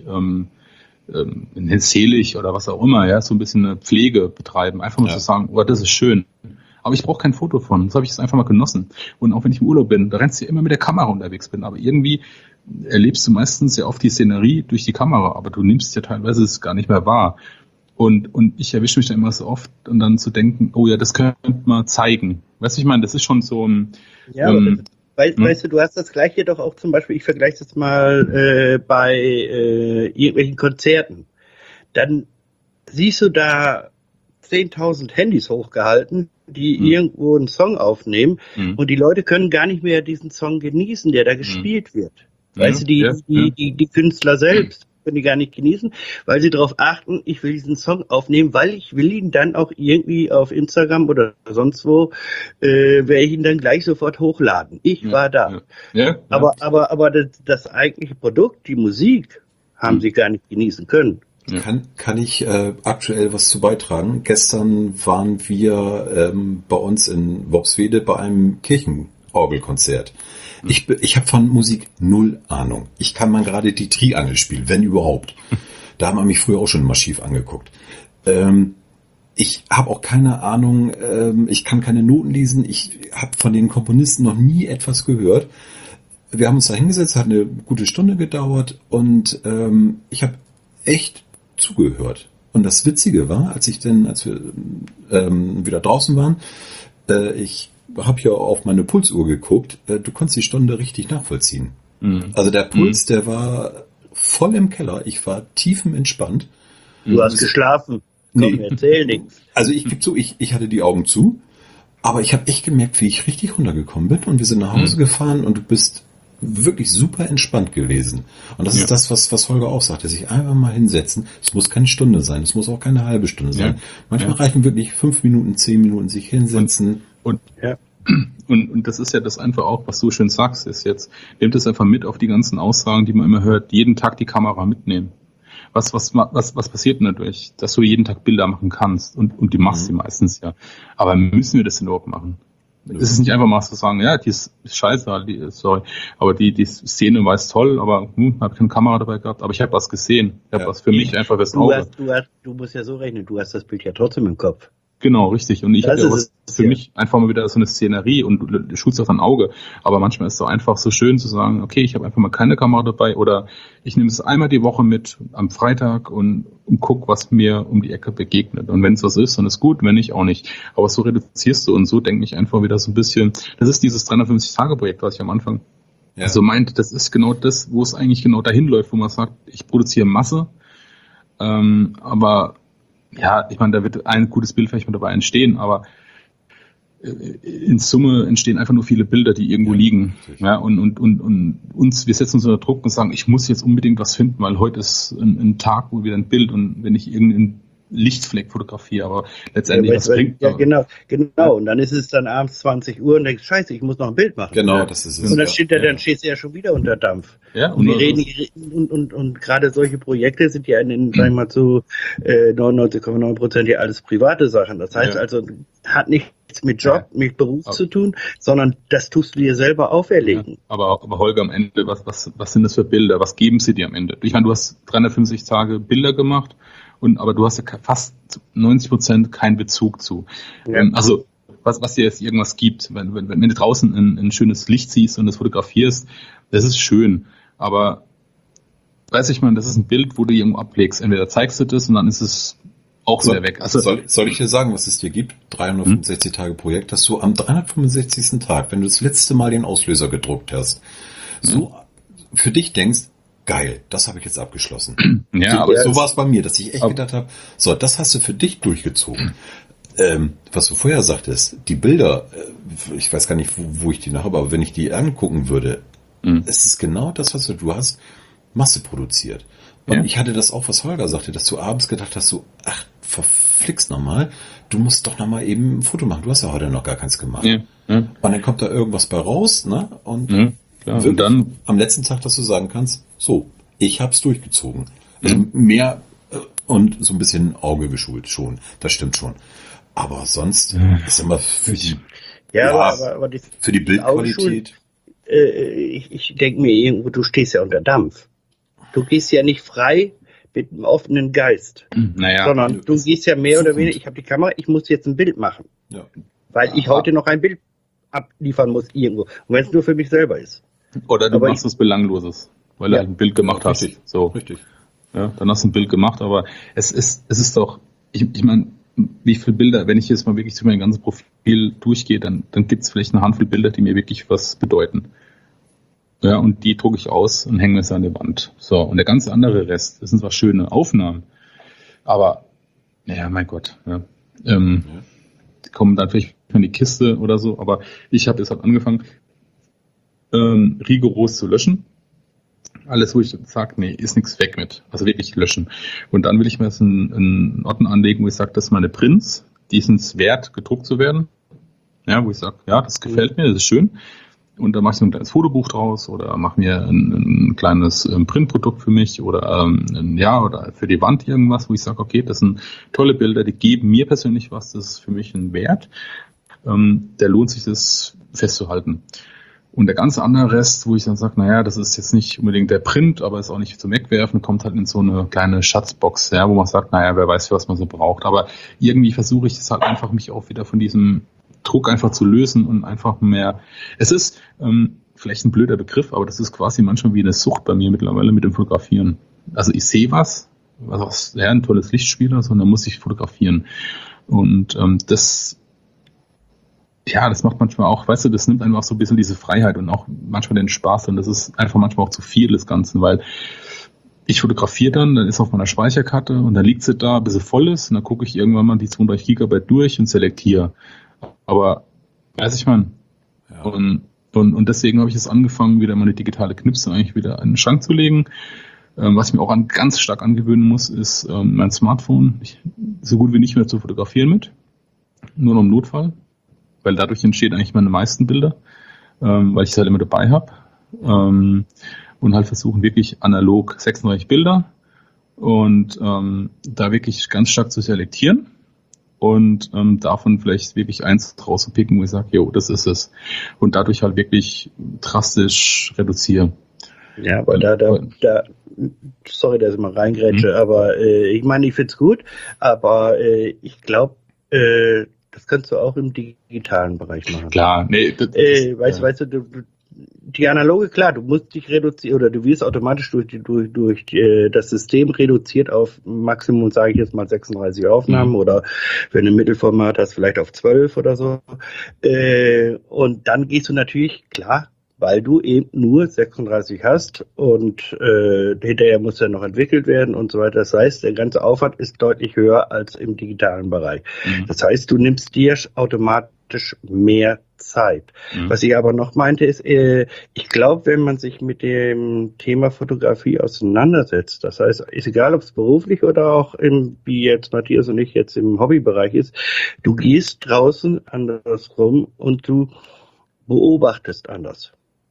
C: selig oder was auch immer, ja, so ein bisschen eine Pflege betreiben. Einfach mal zu sagen, oh, das ist schön. Aber ich brauche kein Foto von. So habe ich es einfach mal genossen. Und auch wenn ich im Urlaub bin, da rennst du ja immer mit der Kamera unterwegs bin. Aber irgendwie erlebst du meistens ja oft die Szenerie durch die Kamera, aber du nimmst ja teilweise es gar nicht mehr wahr. Und ich erwische mich da immer so oft und dann zu denken, oh ja, das könnte man zeigen. Weißt du, ich meine, das ist schon so ein...
B: Ja, weißt du, du hast das Gleiche doch auch zum Beispiel, ich vergleiche das mal bei irgendwelchen Konzerten. Dann siehst du da 10.000 Handys hochgehalten, die irgendwo einen Song aufnehmen und die Leute können gar nicht mehr diesen Song genießen, der da gespielt wird. Weißt du, die Künstler selbst können die gar nicht genießen, weil sie darauf achten, ich will diesen Song aufnehmen, weil ich will ihn dann auch irgendwie auf Instagram oder sonst wo, werde ich ihn dann gleich sofort hochladen. Ich war da. Aber das eigentliche Produkt, die Musik, haben sie gar nicht genießen können.
A: Kann ich aktuell was zu beitragen? Gestern waren wir bei uns in Worpswede bei einem Kirchenorgelkonzert. Ich habe von Musik null Ahnung. Ich kann mal gerade die Triangel spielen, wenn überhaupt. Da haben wir mich früher auch schon mal schief angeguckt. Ich habe auch keine Ahnung, ich kann keine Noten lesen. Ich habe von den Komponisten noch nie etwas gehört. Wir haben uns da hingesetzt, hat eine gute Stunde gedauert und ich habe echt zugehört. Und das Witzige war, als wir wieder draußen waren, ich habe ja auf meine Pulsuhr geguckt, du konntest die Stunde richtig nachvollziehen. Also der Puls, der war voll im Keller, ich war tiefenentspannt.
B: Du hast geschlafen. Komm, erzähl nichts.
A: Also ich gebe zu, ich hatte die Augen zu, aber ich habe echt gemerkt, wie ich richtig runtergekommen bin und wir sind nach Hause gefahren und du bist wirklich super entspannt gewesen. Und das ist das, was Holger auch sagte, sich einfach mal hinsetzen. Es muss keine Stunde sein, es muss auch keine halbe Stunde sein. Manchmal reichen wirklich 5 Minuten, 10 Minuten sich hinsetzen.
C: Und das ist ja das einfach auch, was du schön sagst, ist jetzt, nehmt es einfach mit auf die ganzen Aussagen, die man immer hört, jeden Tag die Kamera mitnehmen. Was passiert denn dadurch? Dass du jeden Tag Bilder machen kannst und die machst du meistens ja. Aber müssen wir das denn überhaupt machen? Es ist nicht einfach mal zu sagen, ja, die ist scheiße, aber die Szene war jetzt toll, aber habe keine Kamera dabei gehabt, aber ich habe was gesehen. Ich habe was für mich einfach fürs Auge.
B: Du musst ja so rechnen, du hast das Bild ja trotzdem im Kopf.
C: Genau, richtig. Und ich habe ja was für mich einfach mal wieder so eine Szenerie und du schulst auf dein Auge. Aber manchmal ist es auch einfach so schön zu sagen, okay, ich habe einfach mal keine Kamera dabei oder ich nehme es einmal die Woche mit am Freitag und guck, was mir um die Ecke begegnet. Und wenn es was ist, dann ist gut, wenn nicht, auch nicht. Aber so reduzierst du und so denke ich einfach wieder so ein bisschen, das ist dieses 350-Tage-Projekt, was ich am Anfang so meinte, das ist genau das, wo es eigentlich genau dahin läuft, wo man sagt, ich produziere Masse, aber ja, ich meine, da wird ein gutes Bild vielleicht mal dabei entstehen, aber in Summe entstehen einfach nur viele Bilder, die irgendwo liegen. Ja, und wir setzen uns unter Druck und sagen, ich muss jetzt unbedingt was finden, weil heute ist ein Tag, wo wieder ein Bild und wenn ich irgendeinen Lichtfleck fotografiere, aber letztendlich was bringt.
B: Ja, genau. Und dann ist es dann abends 20 Uhr und denkst, scheiße, ich muss noch ein Bild machen.
A: Genau, das ist es.
B: Und dann stehst du ja schon wieder unter Dampf.
C: Ja,
B: und wir reden, und gerade solche Projekte sind ja sagen wir mal zu 99,9% ja alles private Sachen. Das heißt also, hat nichts mit Job, mit Beruf zu tun, sondern das tust du dir selber auferlegen.
C: Ja, aber Holger, am Ende, was sind das für Bilder? Was geben sie dir am Ende? Ich meine, du hast 350 Tage Bilder gemacht, aber du hast ja fast 90% keinen Bezug zu. Ja. Also, was dir jetzt irgendwas gibt, wenn du draußen ein schönes Licht siehst und es fotografierst, das ist schön. Aber weiß ich mal, das ist ein Bild, wo du irgendwo ablegst. Entweder zeigst du das und dann ist es auch wieder weg.
A: Also soll ich dir sagen, was es dir gibt? 365 Tage Projekt, dass du am 365. Tag, wenn du das letzte Mal den Auslöser gedruckt hast, so für dich denkst, geil, das habe ich jetzt abgeschlossen.
C: Ja,
A: aber so war es bei mir, dass ich echt gedacht habe, so, das hast du für dich durchgezogen. Was du vorher sagtest, die Bilder, ich weiß gar nicht, wo ich die noch habe, aber wenn ich die angucken würde, es ist genau das, was du hast, Masse produziert. Und ich hatte das auch, was Holger sagte, dass du abends gedacht hast, so, ach, verflixt nochmal, du musst doch nochmal eben ein Foto machen. Du hast ja heute noch gar keins gemacht. Ja. Und dann kommt da irgendwas bei raus, ne? Und, und dann am letzten Tag, dass du sagen kannst, so, ich hab's durchgezogen. Also mehr und so ein bisschen Auge geschult schon. Das stimmt schon. Aber sonst ist immer für die,
B: aber
A: für die Bildqualität.
B: Ich denke mir irgendwo, du stehst ja unter Dampf. Du gehst ja nicht frei mit einem offenen Geist, sondern du gehst ja mehr oder weniger, ich habe die Kamera, ich muss jetzt ein Bild machen, weil ich heute noch ein Bild abliefern muss irgendwo. Und wenn es nur für mich selber ist.
C: Oder du machst was Belangloses, weil du halt ein Bild gemacht hast.
A: Richtig.
C: So.
A: Richtig.
C: Ja, dann hast du ein Bild gemacht, aber es ist doch, ich meine, wie viele Bilder, wenn ich jetzt mal wirklich durch mein ganzes Profil durchgehe, dann gibt es vielleicht eine Handvoll Bilder, die mir wirklich was bedeuten. Ja, und die drucke ich aus und hänge es an die Wand. So, und der ganze andere Rest, das sind zwar schöne Aufnahmen, aber, mein Gott, die kommen dann vielleicht in die Kiste oder so, aber ich habe jetzt halt angefangen, rigoros zu löschen. Alles, wo ich sage, nee, ist nichts weg mit. Also wirklich löschen. Und dann will ich mir jetzt einen Ordner anlegen, wo ich sage, das ist meine Prints, die sind es wert, gedruckt zu werden. Ja, wo ich sage, ja, das gefällt mir, das ist schön. Und da mache ich so ein kleines Fotobuch draus oder mache mir ein kleines Printprodukt für mich oder oder für die Wand irgendwas, wo ich sage, okay, das sind tolle Bilder, die geben mir persönlich was, das ist für mich ein Wert. Der lohnt sich, das festzuhalten. Und der ganz andere Rest, wo ich dann sage, das ist jetzt nicht unbedingt der Print, aber ist auch nicht zum Wegwerfen, kommt halt in so eine kleine Schatzbox, wo man sagt, wer weiß, was man so braucht. Aber irgendwie versuche ich es halt einfach, mich auch wieder von diesem Druck einfach zu lösen und einfach mehr. Es ist vielleicht ein blöder Begriff, aber das ist quasi manchmal wie eine Sucht bei mir mittlerweile mit dem Fotografieren. Also ich sehe was ein tolles Lichtspieler, sondern muss ich fotografieren. Und das macht manchmal auch, weißt du, das nimmt einfach so ein bisschen diese Freiheit und auch manchmal den Spaß und das ist einfach manchmal auch zu viel des Ganzen, weil ich fotografiere dann ist auf meiner Speicherkarte und dann liegt sie da, bis sie voll ist und dann gucke ich irgendwann mal die 32 Gigabyte durch und selektiere. Aber, weiß ich mal, und deswegen habe ich jetzt angefangen, wieder meine digitale Knipse eigentlich wieder in den Schrank zu legen. Was ich mir auch ganz stark angewöhnen muss, ist mein Smartphone so gut wie nicht mehr zu fotografieren mit, nur noch im Notfall. Weil dadurch entstehen eigentlich meine meisten Bilder, weil ich es halt immer dabei habe. Und halt versuchen wirklich analog 36 Bilder und da wirklich ganz stark zu selektieren und davon vielleicht wirklich eins rauszupicken, wo ich sage, das ist es. Und dadurch halt wirklich drastisch reduzieren.
B: Ja, aber sorry, dass ich mal reingrätsche, aber ich meine, ich find's gut, aber ich glaube, das kannst du auch im digitalen Bereich machen.
C: Klar, nee.
B: Weißt du, die analoge, klar, du musst dich reduzieren oder du wirst automatisch durch das System reduziert auf Maximum, sage ich jetzt mal 36 Aufnahmen oder wenn du ein Mittelformat hast, vielleicht auf 12 oder so. Und dann gehst du natürlich, klar, weil du eben nur 36 hast und hinterher muss ja noch entwickelt werden und so weiter. Das heißt, der ganze Aufwand ist deutlich höher als im digitalen Bereich. Das heißt, du nimmst dir automatisch mehr Zeit. Was ich aber noch meinte ist, ich glaube, wenn man sich mit dem Thema Fotografie auseinandersetzt, das heißt, ist egal, ob es beruflich oder auch wie jetzt Matthias und ich jetzt im Hobbybereich ist, du gehst draußen anders rum und du beobachtest anders.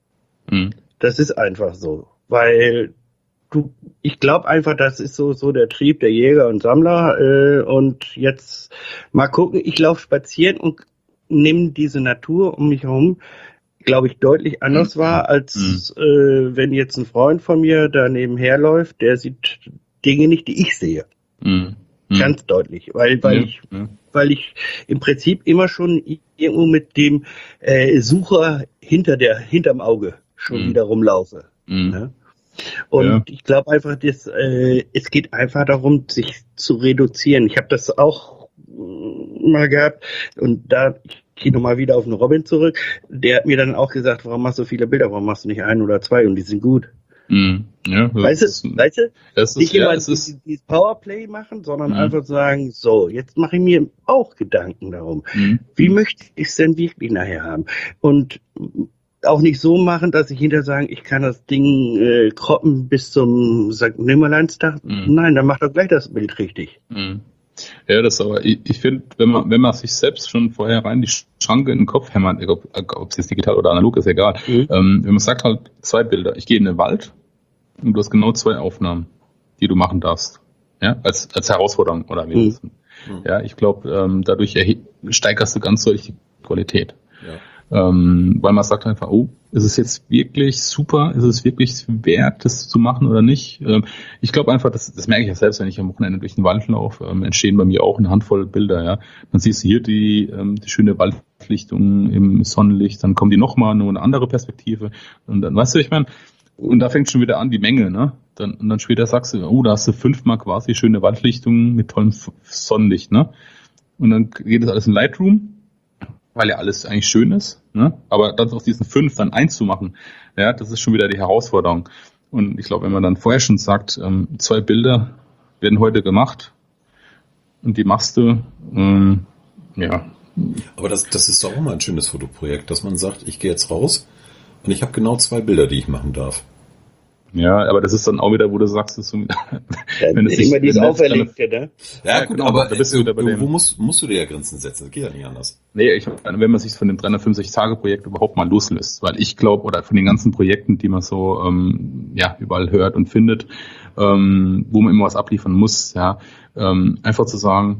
B: Das ist einfach so, weil ich glaube einfach, das ist so der Trieb der Jäger und Sammler und jetzt mal gucken, ich laufe spazieren und nehme diese Natur um mich herum, glaube ich, deutlich anders wahr, als wenn jetzt ein Freund von mir da nebenher läuft, der sieht Dinge nicht, die ich sehe. Ganz deutlich, weil ich im Prinzip immer schon irgendwo mit dem Sucher hinterm Auge schon wieder rumlaufe. Ne? Und ich glaube einfach, es geht einfach darum, sich zu reduzieren. Ich habe das auch mal gehabt und ich gehe nochmal wieder auf den Robin zurück. Der hat mir dann auch gesagt, warum machst du so viele Bilder, warum machst du nicht 1 oder 2 und die sind gut.
C: Ja,
B: weißt du? Nicht immer dieses Powerplay machen, sondern einfach sagen, so, jetzt mache ich mir auch Gedanken darum. Wie möchte ich es denn wirklich nachher haben? Und auch nicht so machen, dass ich hinterher sage, ich kann das Ding kroppen bis zum St. Nimmerleinstag. Nein, dann mach doch gleich das Bild richtig.
C: Ja, das aber, ich finde, wenn man sich selbst schon vorher rein die Schranke in den Kopf hämmert, ob es jetzt digital oder analog ist, egal. Wenn man sagt halt 2 Bilder, ich gehe in den Wald und du hast genau 2 Aufnahmen, die du machen darfst. Ja, als Herausforderung oder wie das. Ja, ich glaube, dadurch steigerst du ganz deutlich die Qualität. Ja. Weil man sagt einfach, oh, ist es jetzt wirklich super, ist es wirklich wert, das zu machen oder nicht? Ich glaube einfach, das merke ich ja selbst, wenn ich am Wochenende durch den Wald laufe, entstehen bei mir auch eine Handvoll Bilder, ja. Dann siehst du hier die schöne Waldlichtung im Sonnenlicht, dann kommen die nochmal nur eine andere Perspektive und dann, weißt du, ich meine, und da fängt schon wieder an die Menge, ne? Und dann später sagst du, oh, da hast du 5-mal quasi schöne Waldlichtung mit tollem Sonnenlicht, ne? Und dann geht das alles in Lightroom, weil ja alles eigentlich schön ist, ne? Aber dann aus diesen 5 dann 1 zu machen, ja, das ist schon wieder die Herausforderung. Und ich glaube, wenn man dann vorher schon sagt, 2 Bilder werden heute gemacht und die machst du, ja.
A: Aber das ist doch auch mal ein schönes Fotoprojekt, dass man sagt, ich gehe jetzt raus und ich habe genau 2 Bilder, die ich machen darf.
C: Ja, aber das ist dann auch wieder, wo du sagst, dass du,
B: wenn es immer dieses Auferlegte, ne?
A: Ja, gut, genau, aber da bist du wieder bei irgendwo musst du dir ja Grenzen setzen, das geht ja nicht anders.
C: Nee, wenn man sich von dem 365-Tage-Projekt überhaupt mal loslöst, weil ich glaube, oder von den ganzen Projekten, die man so überall hört und findet, wo man immer was abliefern muss, ja, einfach zu sagen,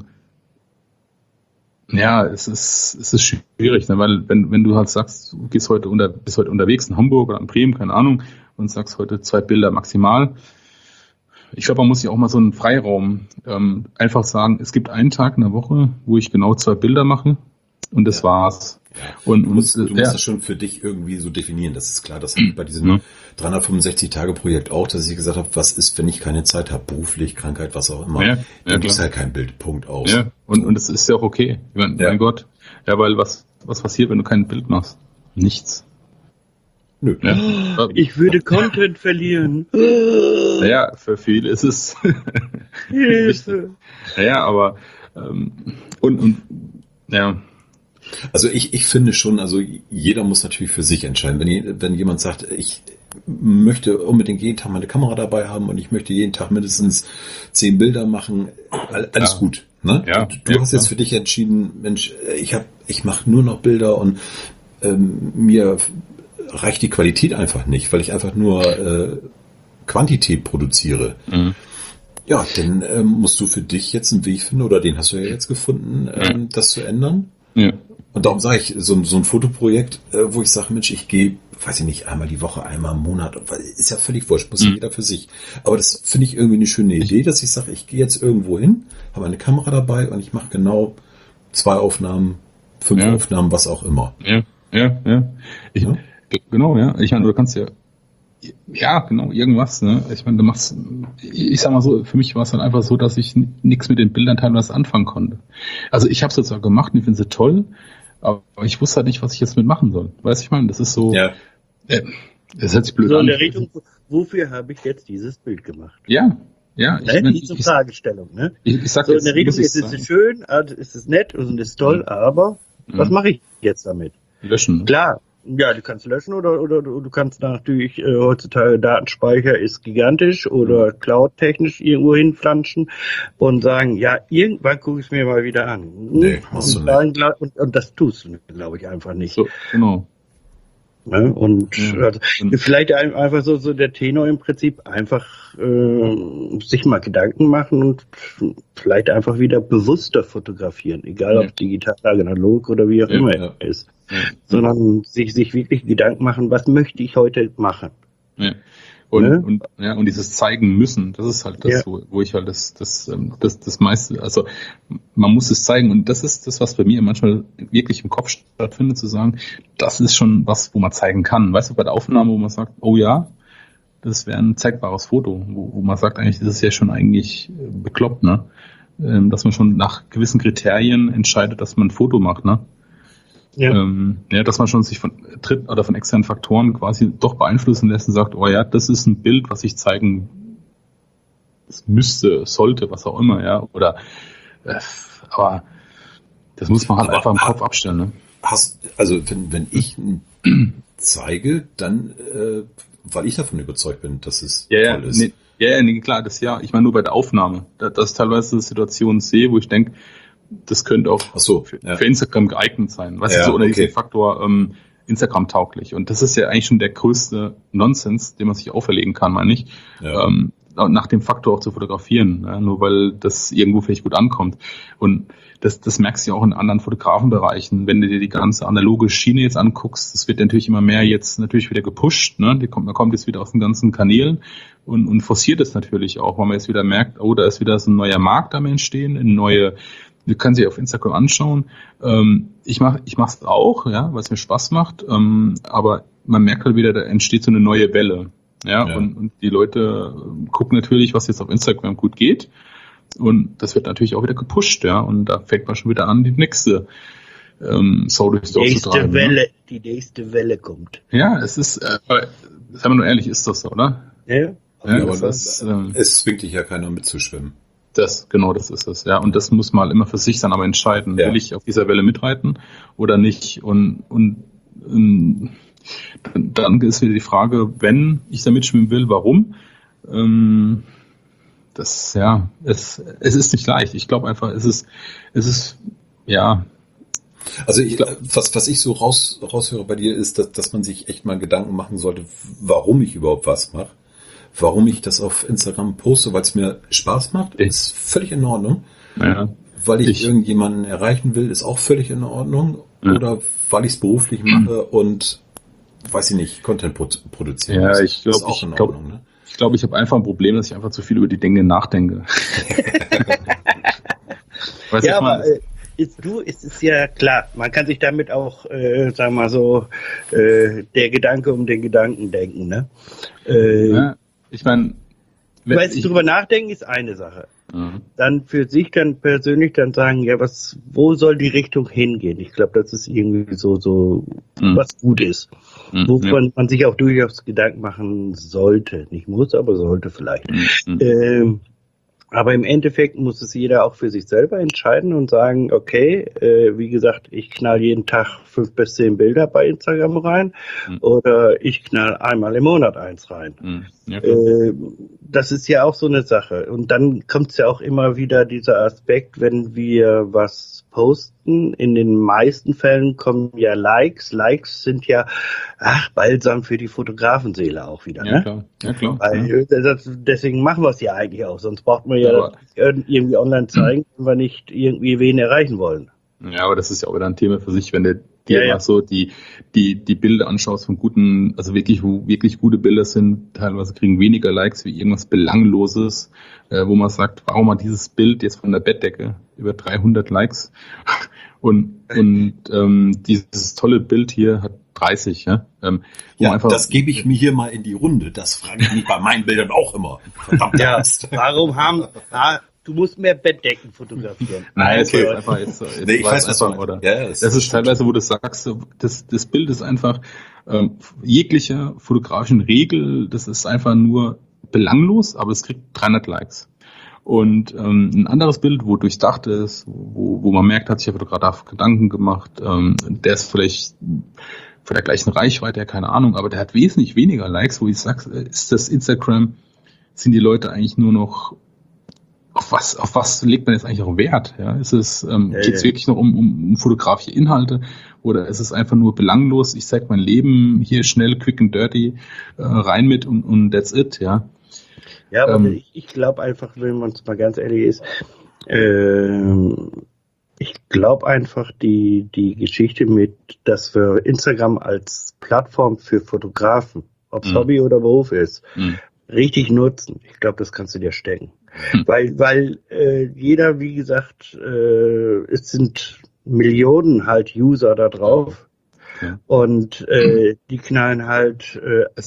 C: ja, es ist schwierig, ne? Weil wenn du halt sagst, du bist heute unterwegs in Hamburg oder in Bremen, keine Ahnung, und sagst heute 2 Bilder maximal. Ich glaube, man muss sich auch mal so einen Freiraum einfach sagen, es gibt einen Tag in der Woche, wo ich genau 2 Bilder mache und das war's. Und
A: du musst das schon für dich irgendwie so definieren, das ist klar. Das habe ich bei diesem 365-Tage-Projekt auch, dass ich gesagt habe, was ist, wenn ich keine Zeit habe, beruflich, Krankheit, was auch immer, dann ist halt kein Bild, Punkt, aus.
C: Ja, und das ist ja auch okay. Ich meine, mein Gott, ja, weil was passiert, wenn du kein Bild machst? Nichts.
A: Nö.
B: Ja. Ich würde Content verlieren.
C: Naja, für viele ist es wichtig. Naja, aber ja.
A: Also ich finde schon, also jeder muss natürlich für sich entscheiden. Wenn jemand sagt, ich möchte unbedingt jeden Tag meine Kamera dabei haben und ich möchte jeden Tag mindestens 10 Bilder machen, alles gut. Ne?
C: Ja,
A: du hast jetzt für dich entschieden, Mensch, ich mache nur noch Bilder und mir reicht die Qualität einfach nicht, weil ich einfach nur Quantität produziere. Ja, dann musst du für dich jetzt einen Weg finden, oder den hast du ja jetzt gefunden, das zu ändern.
C: Ja.
A: Und darum sage ich, so ein Fotoprojekt, wo ich sage, Mensch, ich gehe, weiß ich nicht, einmal die Woche, einmal im Monat, ist ja völlig wurscht, muss ja jeder für sich. Aber das finde ich irgendwie eine schöne Idee, dass ich sage, ich gehe jetzt irgendwo hin, habe eine Kamera dabei und ich mache genau 2 Aufnahmen, 5 Aufnahmen, was auch immer.
C: Ja. Genau, ja. Ich meine, du kannst genau, irgendwas, ne? Ich meine, ich sag mal so, für mich war es dann einfach so, dass ich nichts mit den Bildern teilweise anfangen konnte. Also ich habe es jetzt auch gemacht und ich finde sie toll, aber ich wusste halt nicht, was ich jetzt mitmachen soll. Weißt du, ich meine, das ist so, das hört sich blöd an.
B: In der Richtung, wofür habe ich jetzt dieses Bild gemacht?
C: Ja.
B: Diese Fragestellung, ne?
C: Ich sag
B: so
C: jetzt,
B: in der Richtung, ist es schön, ist es nett und ist toll, aber was mache ich jetzt damit?
C: Löschen.
B: Klar. Ja, du kannst löschen oder du kannst natürlich heutzutage Datenspeicher ist gigantisch oder cloud-technisch irgendwo hinflanschen und sagen, ja, irgendwann gucke ich es mir mal wieder an.
A: Nee, machst du nicht.
B: Und das tust du, glaube ich, einfach nicht.
C: So, genau.
B: Ja, und vielleicht einfach so der Tenor im Prinzip einfach sich mal Gedanken machen und vielleicht einfach wieder bewusster fotografieren, egal ob digital, analog oder wie auch immer er ist. Sondern sich wirklich Gedanken machen, was möchte ich heute machen.
C: Ja. Und dieses zeigen müssen, das ist halt das, wo ich halt das meiste, also man muss es zeigen und das ist das, was bei mir manchmal wirklich im Kopf stattfindet, zu sagen, das ist schon was, wo man zeigen kann. Weißt du, bei der Aufnahme, wo man sagt, oh ja, das wäre ein zeigbares Foto, wo man sagt eigentlich, das ist ja schon eigentlich bekloppt, ne? Dass man schon nach gewissen Kriterien entscheidet, dass man ein Foto macht, ne? Ja. Dass man schon sich von externen Faktoren quasi doch beeinflussen lässt und sagt, oh ja, das ist ein Bild, was ich zeigen müsste, sollte, was auch immer, ja, oder aber das muss man halt einfach im Kopf abstellen, ne?
A: Also wenn ich zeige, dann weil ich davon überzeugt bin, dass es toll ist.
C: Nee, klar, ich meine nur bei der Aufnahme. Das ist teilweise Situationen sehe, wo ich denke, das könnte auch für Instagram geeignet sein. Weißt du, so unter diesem Faktor Instagram tauglich. Und das ist ja eigentlich schon der größte Nonsens, den man sich auferlegen kann, meine ich. Ja. Nach dem Faktor auch zu fotografieren, nur weil das irgendwo vielleicht gut ankommt. Und das merkst du ja auch in anderen Fotografenbereichen. Wenn du dir die ganze analoge Schiene jetzt anguckst, das wird natürlich immer mehr jetzt natürlich wieder gepusht. Ne? Man kommt jetzt wieder aus den ganzen Kanälen und forciert es natürlich auch, weil man jetzt wieder merkt, oh, da ist wieder so ein neuer Markt am Entstehen, du kannst dich auf Instagram anschauen. Ich mach's auch, ja, weil es mir Spaß macht, aber man merkt halt wieder, da entsteht so eine neue Welle. Ja. Und die Leute gucken natürlich, was jetzt auf Instagram gut geht. Und das wird natürlich auch wieder gepusht, ja. Und da fängt man schon wieder an, die nächste Sau durchs Dorf zu treiben.
B: Die nächste Welle kommt.
C: Ja, es ist, sagen wir nur ehrlich, ist das so, oder?
A: Ja, aber es zwingt dich ja keiner mitzuschwimmen.
C: Das ist es, ja. Und das muss man halt immer für sich dann aber entscheiden. Ja. Will ich auf dieser Welle mitreiten oder nicht? Und dann ist wieder die Frage, wenn ich da mitschwimmen will, warum? Es ist nicht leicht. Ich glaube einfach, es ist, ja.
A: Also was ich so raushöre bei dir ist, dass man sich echt mal Gedanken machen sollte, warum ich überhaupt was mache. Warum ich das auf Instagram poste, weil es mir Spaß macht, ist völlig in Ordnung. Ja. Weil ich irgendjemanden erreichen will, ist auch völlig in Ordnung. Ja. Oder weil ich es beruflich mache und, weiß ich nicht, Content produzieren
C: muss. Ja, ich glaube, ich habe einfach ein Problem, dass ich einfach zu viel über die Dinge nachdenke.
B: Ja, aber ist es ja klar, man kann sich damit auch, sagen wir mal so, der Gedanke um den Gedanken denken, ne?
C: Ich meine,
B: drüber nachdenken ist eine Sache. Mhm. Dann für sich dann persönlich dann sagen, ja, wo soll die Richtung hingehen? Ich glaube, das ist irgendwie so was gut ist. Wovon man sich auch durchaus Gedanken machen sollte. Nicht muss, aber sollte vielleicht. Aber im Endeffekt muss es jeder auch für sich selber entscheiden und sagen, okay, wie gesagt, ich knall jeden Tag 5 bis 10 Bilder bei Instagram rein oder ich knall einmal im Monat eins rein. Ja, das ist ja auch so eine Sache. Und dann kommt es ja auch immer wieder dieser Aspekt, wenn wir was posten, in den meisten Fällen kommen ja Likes. Likes sind ja balsam für die Fotografenseele auch wieder.
C: Ja, ne? Klar.
B: Weil, deswegen machen wir es ja eigentlich auch. Sonst braucht man ja irgendwie online zeigen, wenn wir nicht irgendwie wen erreichen wollen.
C: Ja, aber das ist ja auch wieder ein Thema für sich, wenn du dir so die Bilder anschaust von guten, also wo wirklich gute Bilder sind, teilweise kriegen weniger Likes wie irgendwas Belangloses, wo man sagt, warum hat dieses Bild jetzt von der Bettdecke über 300 Likes und dieses tolle Bild hier hat 30, ja.
A: Das gebe ich mir hier mal in die Runde. Das frage ich mich bei meinen Bildern auch immer.
B: Verdammt. Ja, warum du musst mehr Bettdecken fotografieren.
C: Nein, okay. Ich weiß einfach, oder? Ja, das ist teilweise, wo du sagst, das Bild ist einfach jegliche fotografischen Regel, das ist einfach nur belanglos, aber es kriegt 300 Likes. Und ein anderes Bild, wo durchdacht ist, wo man merkt, hat sich der Fotograf Gedanken gemacht, der ist vielleicht von der gleichen Reichweite, keine Ahnung, aber der hat wesentlich weniger Likes, wo ich sage, ist das Instagram, sind die Leute eigentlich nur noch, auf was legt man jetzt eigentlich auch Wert? Ja? Ist es, geht es wirklich noch um fotografische Inhalte oder ist es einfach nur belanglos, ich zeige mein Leben hier schnell, quick and dirty, rein mit und that's it, ja.
B: Ja, aber ich glaube einfach, wenn man es mal ganz ehrlich ist, ich glaube einfach die Geschichte mit, dass wir Instagram als Plattform für Fotografen, ob es Hobby oder Beruf ist, richtig nutzen. Ich glaube, das kannst du dir stecken. Weil jeder, wie gesagt, es sind Millionen halt User da drauf und die knallen halt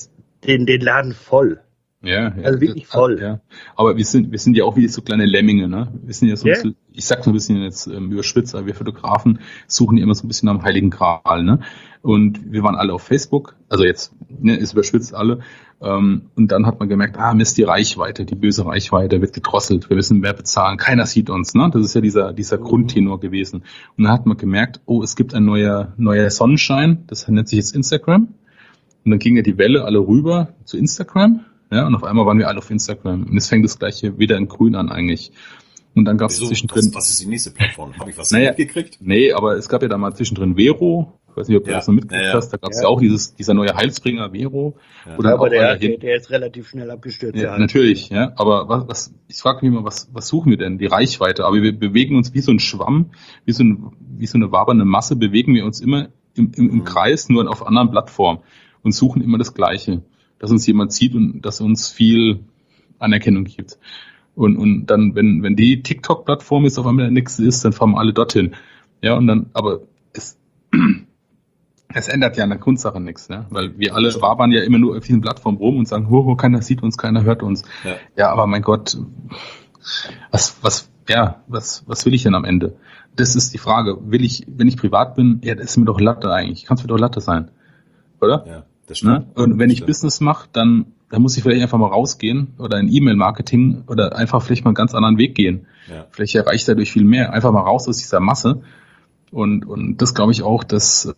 B: den Laden voll.
C: Ja,
B: also wirklich voll.
C: Ja. Aber wir sind ja auch wie so kleine Lemminge, ne? Wir sind ja so ein bisschen, ich sag so ein bisschen jetzt überspitzt, aber wir Fotografen suchen ja immer so ein bisschen am Heiligen Gral, ne? Und wir waren alle auf Facebook, also jetzt, ne, ist überspitzt alle. Und dann hat man gemerkt, Mist, die Reichweite, die böse Reichweite wird gedrosselt, wir müssen mehr bezahlen, keiner sieht uns, ne? Das ist ja dieser Grundtenor gewesen. Und dann hat man gemerkt, es gibt ein neuer Sonnenschein, das nennt sich jetzt Instagram. Und dann ging ja die Welle alle rüber zu Instagram. Ja, und auf einmal waren wir alle auf Instagram. Und jetzt fängt das Gleiche wieder in Grün an eigentlich. Und dann gab es zwischendrin...
A: Was ist die nächste Plattform? Habe ich was mitgekriegt?
C: Nee, aber es gab ja da mal zwischendrin Vero. Ich weiß nicht, ob du das noch mitgekriegt hast. Da gab es ja auch dieser neue Heilsbringer Vero.
B: Ja. Aber der ist relativ schnell abgestürzt.
C: Ja, natürlich, ja. Aber ich frage mich immer, was suchen wir denn? Die Reichweite. Aber wir bewegen uns wie so ein Schwamm, wie so eine wabernde Masse, bewegen wir uns immer im Kreis, nur auf anderen Plattformen und suchen immer das Gleiche. Dass uns jemand sieht und dass uns viel Anerkennung gibt. Und dann, wenn die TikTok-Plattform jetzt auf einmal nichts ist, dann fahren alle dorthin. Ja, und dann, aber es ändert ja an der Grundsache nichts, ne? Weil wir alle wabern ja immer nur auf diesen Plattformen rum und sagen, keiner sieht uns, keiner hört uns. Ja, aber mein Gott, was will ich denn am Ende? Das ist die Frage. Wenn ich privat bin, das ist mir doch Latte eigentlich. Kann es mir doch Latte sein. Oder?
A: Ja. Das stimmt.
C: Ne? Und wenn ich Business mache, dann muss ich vielleicht einfach mal rausgehen oder in E-Mail-Marketing oder einfach vielleicht mal einen ganz anderen Weg gehen. Ja. Vielleicht erreiche ich dadurch viel mehr. Einfach mal raus aus dieser Masse. Und das glaube ich auch, dass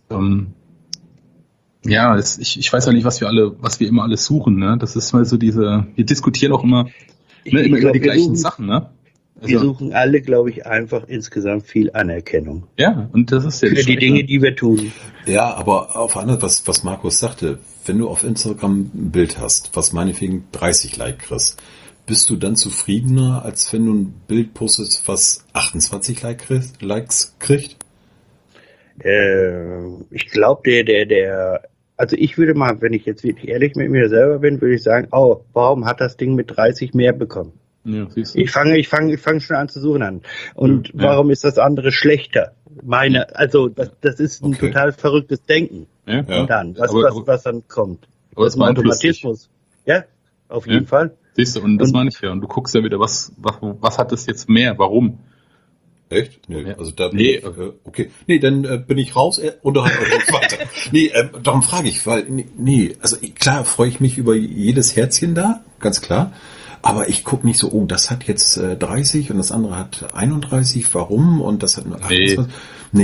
C: ich weiß ja nicht, was wir immer alles suchen. Ne? Das ist mal so wir diskutieren auch immer über die gleichen Sachen. Ne?
B: Wir suchen alle, glaube ich, einfach insgesamt viel Anerkennung.
C: Ja, und das ist ja
B: für die Dinge, die wir tun.
A: Ja, aber auf andere, was Markus sagte, wenn du auf Instagram ein Bild hast, was meinetwegen 30 Likes kriegst, bist du dann zufriedener, als wenn du ein Bild postest, was 28 Likes kriegt?
B: Ich glaube, also ich würde mal, wenn ich jetzt wirklich ehrlich mit mir selber bin, würde ich sagen, warum hat das Ding mit 30 mehr bekommen? Ja, ich fange schon an zu suchen an. Und warum ist das andere schlechter? Das ist ein total verrücktes Denken. Ja. Und dann, was dann kommt.
C: Aber das ist ein Automatismus.
B: Ja, auf jeden Fall.
C: Siehst du, und das meine ich ja. Und du guckst ja wieder, was hat das jetzt mehr? Warum?
A: Echt? Nee, also da okay. Nee, dann bin ich raus, unterhalb euch weiter. Nee, darum frage ich, weil, klar freue ich mich über jedes Herzchen da, ganz klar. Aber ich gucke nicht so, das hat jetzt 30 und das andere hat 31, warum? Und das hat nur 28.
B: Nee,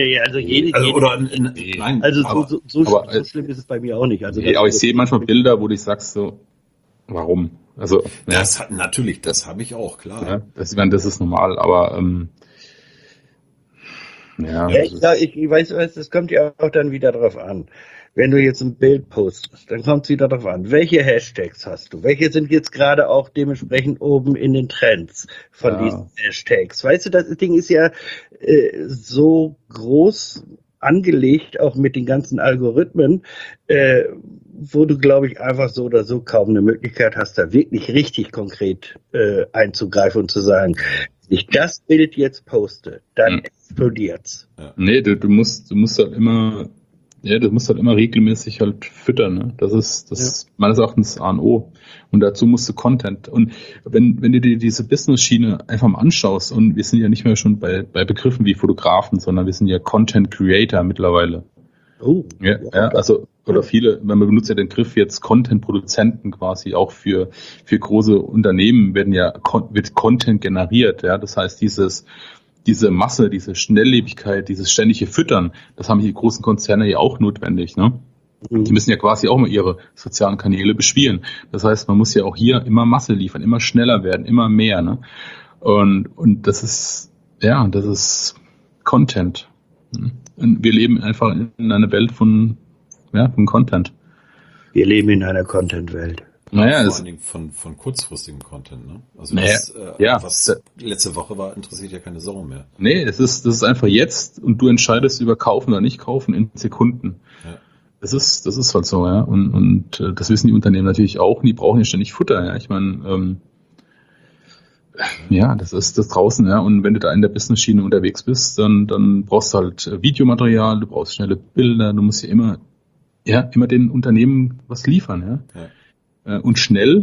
B: so schlimm ist es bei mir auch nicht. Also,
C: aber ich sehe manchmal Bilder, wo du sagst so, warum? Also,
A: das habe ich auch, klar.
C: Ja, das ist normal, aber
B: ich weiß, es kommt ja auch dann wieder drauf an. Wenn du jetzt ein Bild postest, dann kommt es wieder darauf an, welche Hashtags hast du? Welche sind jetzt gerade auch dementsprechend oben in den Trends von diesen Hashtags? Weißt du, das Ding ist ja so groß angelegt, auch mit den ganzen Algorithmen, wo du, glaube ich, einfach so oder so kaum eine Möglichkeit hast, da wirklich richtig konkret einzugreifen und zu sagen, wenn ich das Bild jetzt poste, dann explodiert's.
C: Ja. Nee, du musst halt immer... Ja, du musst halt immer regelmäßig halt füttern. Ne? Das ist meines Erachtens A und O. Und dazu musst du Content. Und wenn du dir diese Business-Schiene einfach mal anschaust, und wir sind ja nicht mehr schon bei Begriffen wie Fotografen, sondern wir sind ja Content Creator mittlerweile. Oder viele, man benutzt ja den Begriff jetzt Content-Produzenten quasi, auch für große Unternehmen wird Content generiert. Ja, das heißt, diese Masse, diese Schnelllebigkeit, dieses ständige Füttern, das haben die großen Konzerne ja auch notwendig. Ne? Die müssen ja quasi auch mal ihre sozialen Kanäle bespielen. Das heißt, man muss ja auch hier immer Masse liefern, immer schneller werden, immer mehr. Ne? Und das ist Content. Und wir leben einfach in einer Welt von Content.
B: Wir leben in einer Content-Welt.
A: Vor allen Dingen von kurzfristigem Content, ne? Also was letzte Woche war, interessiert ja keine Sau mehr.
C: Nee, das ist einfach jetzt und du entscheidest über kaufen oder nicht kaufen in Sekunden. Ja. Das ist halt so, ja. Und das wissen die Unternehmen natürlich auch, und die brauchen ja ständig Futter, ja. Ich meine, das ist das draußen, ja. Und wenn du da in der Business-Schiene unterwegs bist, dann brauchst du halt Videomaterial, du brauchst schnelle Bilder, du musst ja immer immer den Unternehmen was liefern, ja. Und schnell.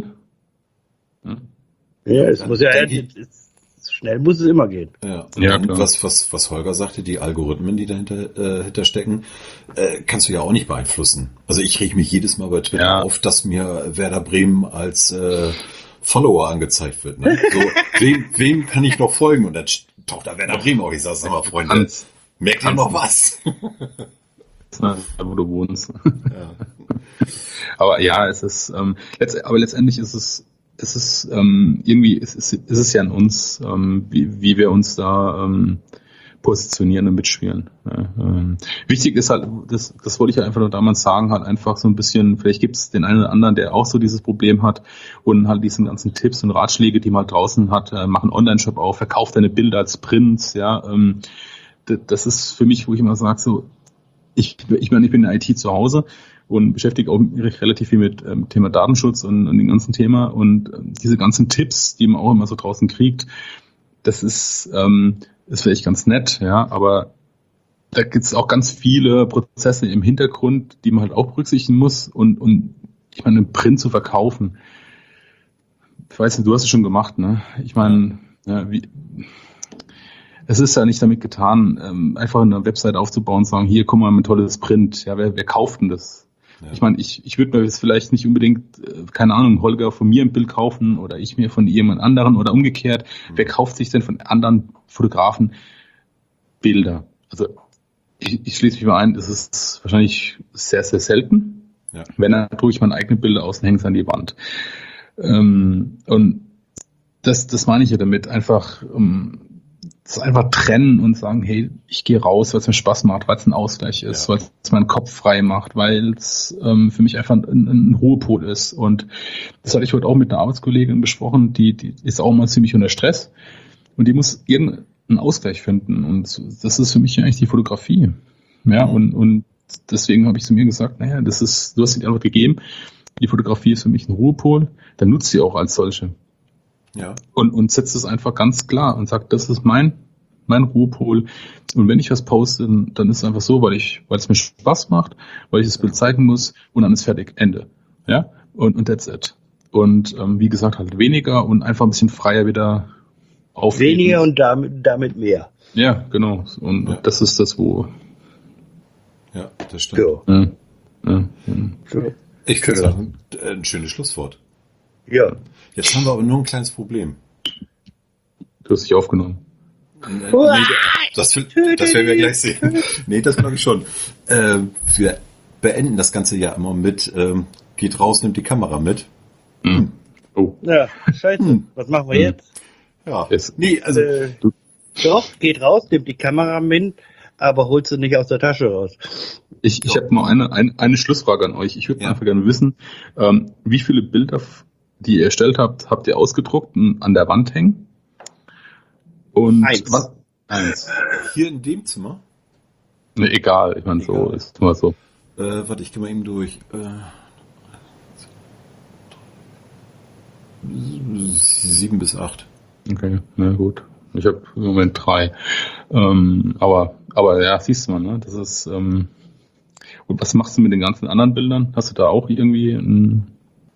B: Ja, es muss schnell muss es immer gehen.
A: Ja, und
C: Ja,
A: dann,
C: klar.
A: was Holger sagte, die Algorithmen, die dahinter stecken, kannst du ja auch nicht beeinflussen. Also ich reg mich jedes Mal bei Twitter auf, dass mir Werder Bremen als Follower angezeigt wird. Ne? So, wem kann ich noch folgen? Und dann taucht da Werder Bremen auf. Ich sag, sag mal, Freunde, merkt ihr noch was?
C: Wo du wohnst.
A: Ja.
C: Aber ja, es ist, aber letztendlich ist es irgendwie, es ist ja an uns, wie wir uns da positionieren und mitspielen. Ja, wichtig ist halt, das wollte ich ja einfach nur damals sagen, halt einfach so ein bisschen, vielleicht gibt es den einen oder anderen, der auch so dieses Problem hat und halt diesen ganzen Tipps und Ratschläge, die man halt draußen hat, mach einen Online-Shop auf, verkauf deine Bilder als Prints, ja, das ist für mich, wo ich immer sage, so, ich meine, ich bin in der IT zu Hause und beschäftige auch mich relativ viel mit Thema Datenschutz und dem ganzen Thema und diese ganzen Tipps, die man auch immer so draußen kriegt, das ist vielleicht ganz nett, ja, aber da gibt es auch ganz viele Prozesse im Hintergrund, die man halt auch berücksichtigen muss und ich meine, einen Print zu verkaufen, ich weiß nicht, du hast es schon gemacht, ne? Ich meine, ja, es ist ja nicht damit getan, einfach eine Website aufzubauen und sagen, hier, guck mal, ein tolles Print. Ja, wer kauft denn das? Ja. Ich meine, ich würde mir jetzt vielleicht nicht unbedingt, keine Ahnung, Holger von mir ein Bild kaufen oder ich mir von jemand anderen oder umgekehrt. Wer kauft sich denn von anderen Fotografen Bilder? Also ich schließe mich mal ein, das ist wahrscheinlich sehr, sehr selten. Ja. Wenn, dann tue ich meine eigenen Bilder aus und hänge es an die Wand. Und das meine ich ja damit, einfach das einfach trennen und sagen, hey, ich gehe raus, weil es mir Spaß macht, weil es ein Ausgleich ist, weil es meinen Kopf frei macht, weil es für mich einfach ein Ruhepol ist. Und das hatte ich heute auch mit einer Arbeitskollegin besprochen, die ist auch mal ziemlich unter Stress und die muss irgendeinen Ausgleich finden. Und das ist für mich eigentlich die Fotografie. Ja, und deswegen habe ich zu mir gesagt, naja, du hast dir die Antwort gegeben, die Fotografie ist für mich ein Ruhepol, dann nutzt sie auch als solche. Ja. Und setzt es einfach ganz klar und sagt, das ist mein Ruhepol. Und wenn ich was poste, dann ist es einfach so, weil es mir Spaß macht, weil ich das Bild zeigen muss und dann ist fertig, Ende. Ja, und that's it. Und wie gesagt, halt weniger und einfach ein bisschen freier wieder aufgeben.
B: Weniger und damit mehr.
C: Ja, genau. Und das ist das, wo...
A: Ja, das stimmt. Ja. Ich finde es ein schönes Schlusswort.
B: Ja.
A: Jetzt haben wir aber nur ein kleines Problem.
C: Du hast dich aufgenommen.
A: Nee, das werden wir gleich sehen. Nee, das glaube ich schon. Wir beenden das Ganze ja immer mit, geht raus, nimmt die Kamera mit.
B: Oh. Ja, scheiße. Was machen wir jetzt?
A: Ja. Nee, also...
B: Doch, geht raus, nimmt die Kamera mit, aber holt sie nicht aus der Tasche raus.
C: Ich habe mal eine Schlussfrage an euch. Ich würde einfach gerne wissen, wie viele Bilder, die ihr erstellt habt ihr ausgedruckt und an der Wand hängen? Und
A: Eins. Hier in dem Zimmer?
C: Ne, egal. Ich meine, so ist immer so.
A: Warte, ich gehe mal eben durch. 7 bis 8.
C: Okay, na gut. Ich habe im Moment 3. Aber ja, siehst du mal, ne? Das ist. Und was machst du mit den ganzen anderen Bildern? Hast du da auch irgendwie ein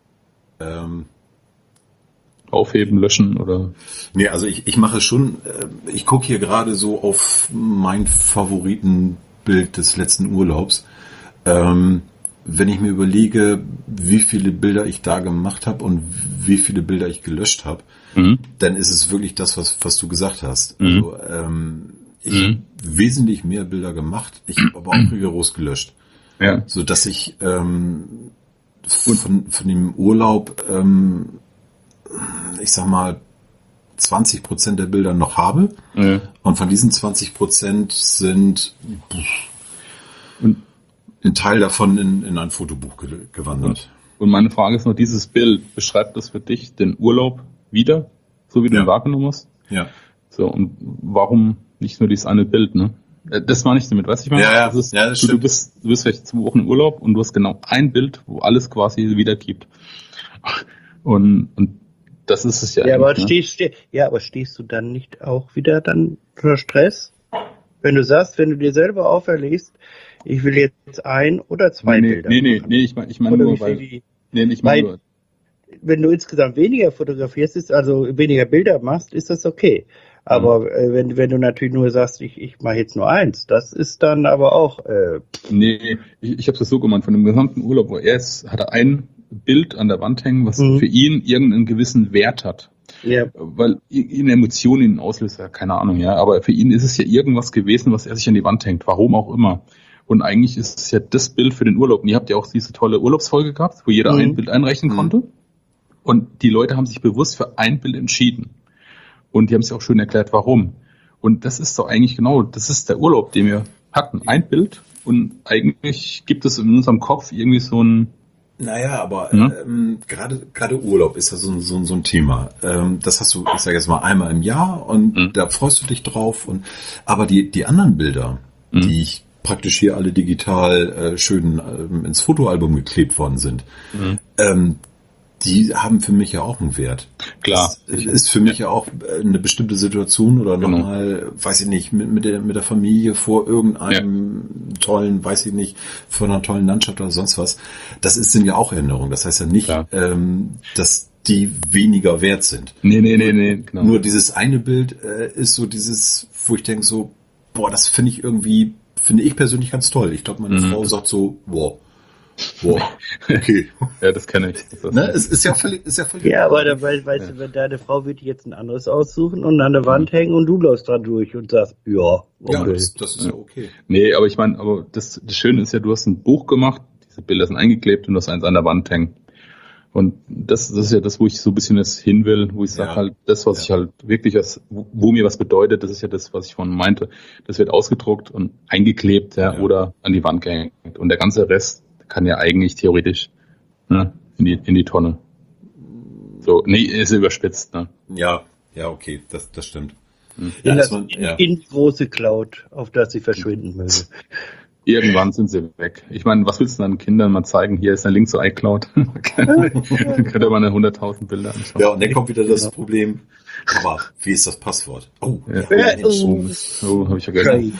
C: Aufheben, löschen oder?
A: Nee, also ich mache schon, ich gucke hier gerade so auf mein Favoritenbild des letzten Urlaubs. Wenn ich mir überlege, wie viele Bilder ich da gemacht habe und wie viele Bilder ich gelöscht habe, dann ist es wirklich das, was du gesagt hast. Also ich habe wesentlich mehr Bilder gemacht, ich habe aber auch rigoros gelöscht. Ja. So dass ich von dem Urlaub ich sag mal 20% der Bilder noch habe und von diesen 20% sind ein Teil davon in ein Fotobuch gewandert.
C: Und meine Frage ist noch, dieses Bild, beschreibt das für dich den Urlaub wieder, so wie du ihn wahrgenommen hast? Ja. So, und warum nicht nur dieses eine Bild, ne? Das meine ich damit, weißt du, ich meine?
A: Ja, das
C: du bist vielleicht 2 Wochen im Urlaub und du hast genau ein Bild, wo alles quasi wiedergibt. Und das ist es ja.
B: Ja, aber stehst du dann nicht auch wieder dann unter Stress? Wenn du sagst, wenn du dir selber auferlegst, ich will jetzt ein oder zwei Bilder machen.
C: Nee, ich meine nur,
B: wenn du insgesamt weniger fotografierst, also weniger Bilder machst, ist das okay. Aber wenn du natürlich nur sagst, ich mache jetzt nur eins, das ist dann aber auch...
C: Nee, ich habe es so gemeint, von dem gesamten Urlaub, wo er ist, hat er ein Bild an der Wand hängen, was für ihn irgendeinen gewissen Wert hat.
B: Ja.
C: Weil eine Emotion ihn auslöst, keine Ahnung, ja, aber für ihn ist es ja irgendwas gewesen, was er sich an die Wand hängt, warum auch immer. Und eigentlich ist es ja das Bild für den Urlaub. Und ihr habt ja auch diese tolle Urlaubsfolge gehabt, wo jeder ein Bild einreichen konnte. Und die Leute haben sich bewusst für ein Bild entschieden. Und die haben sich auch schön erklärt, warum. Und das ist doch eigentlich genau, das ist der Urlaub, den wir hatten. Ein Bild. Und eigentlich gibt es in unserem Kopf irgendwie so ein...
A: Naja, aber gerade Urlaub ist ja so ein Thema. Das hast du, ich sage jetzt mal, einmal im Jahr und da freust du dich drauf. Aber die anderen Bilder, die ich praktisch hier alle digital schön ins Fotoalbum geklebt worden sind, die haben für mich ja auch einen Wert.
C: Klar.
A: Das ist für mich ja auch eine bestimmte Situation oder nochmal, weiß ich nicht, mit der Familie vor irgendeinem tollen, weiß ich nicht, vor einer tollen Landschaft oder sonst was. Das sind ja auch Erinnerungen. Das heißt ja nicht, dass die weniger wert sind.
C: Nee, genau.
A: Nur dieses eine Bild ist so dieses, wo ich denke so, boah, das finde ich persönlich ganz toll. Ich glaube, meine Frau sagt so, wow, okay.
C: Ja, das kenne ich.
A: Es ist ja völlig.
B: Ja, aber weißt du, wenn deine Frau wird jetzt ein anderes aussuchen und an der Wand hängen und du läufst dran durch und sagst, okay.
A: Ja, das ist ja okay.
C: Nee, aber ich meine, das Schöne ist ja, du hast ein Buch gemacht, diese Bilder sind eingeklebt und du hast eins an der Wand hängen. Und das ist ja das, wo ich so ein bisschen jetzt hin will, wo ich sage halt, das, was ich halt wirklich, wo mir was bedeutet, das ist ja das, was ich vorhin meinte. Das wird ausgedruckt und eingeklebt, oder an die Wand gehängt. Und der ganze Rest kann ja eigentlich theoretisch in die Tonne. So, nee, ist überspitzt, ne?
A: Ja, okay, das stimmt.
B: In die große Cloud, auf das sie verschwinden möge.
C: Irgendwann sind sie weg. Ich meine, was willst du deinen Kindern mal zeigen? Hier ist ein Link zur iCloud. Dann könnt ihr mal eine 100.000 Bilder anschauen.
A: Ja, und dann kommt wieder das Problem. Aber wie ist das Passwort?
C: Habe ich vergessen.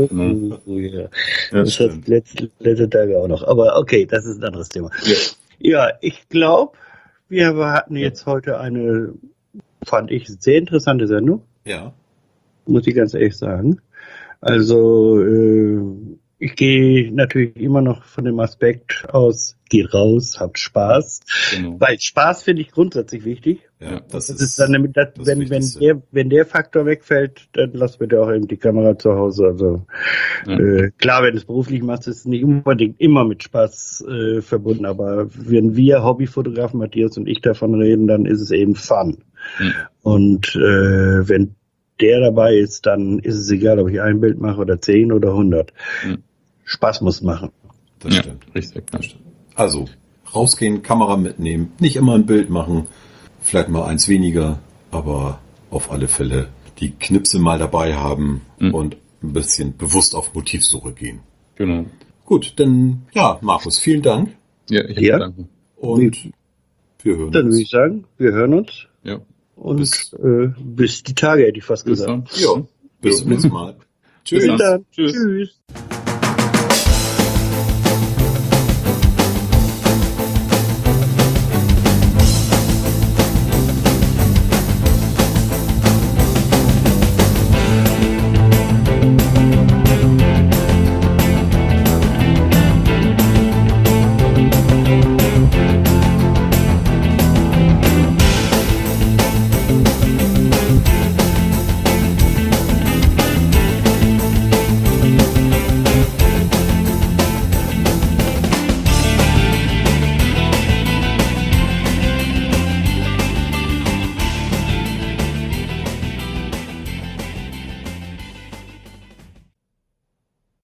B: Das hat letzte Tage auch noch. Aber okay, das ist ein anderes Thema. Ja, ich glaube, wir hatten jetzt heute eine, fand ich, sehr interessante Sendung.
A: Ja.
B: Muss ich ganz ehrlich sagen. Also, ich gehe natürlich immer noch von dem Aspekt aus, geht raus, habt Spaß. Genau. Weil Spaß finde ich grundsätzlich wichtig.
A: Ja, das
B: ist dann, wenn der Faktor wegfällt, dann lass bitte auch eben die Kamera zu Hause. Also klar, wenn du es beruflich machst, ist es nicht unbedingt immer mit Spaß verbunden. Aber wenn wir Hobbyfotografen, Matthias und ich, davon reden, dann ist es eben Fun. Und wenn der dabei ist, dann ist es egal, ob ich ein Bild mache oder 10 oder 100. Spaß muss machen.
A: Das stimmt. Richtig. Das stimmt. Also, rausgehen, Kamera mitnehmen, nicht immer ein Bild machen, vielleicht mal eins weniger, aber auf alle Fälle die Knipse mal dabei haben und ein bisschen bewusst auf Motivsuche gehen.
C: Genau.
A: Gut, dann, Markus, vielen Dank.
C: Ja, ich habe zu danken.
A: Und wir hören uns.
B: Dann würde ich sagen, wir hören uns.
C: Ja.
B: Und bis die Tage, hätte ich fast gesagt.
A: Ja, bis zum nächsten Mal.
B: Tschüss. Tschüss.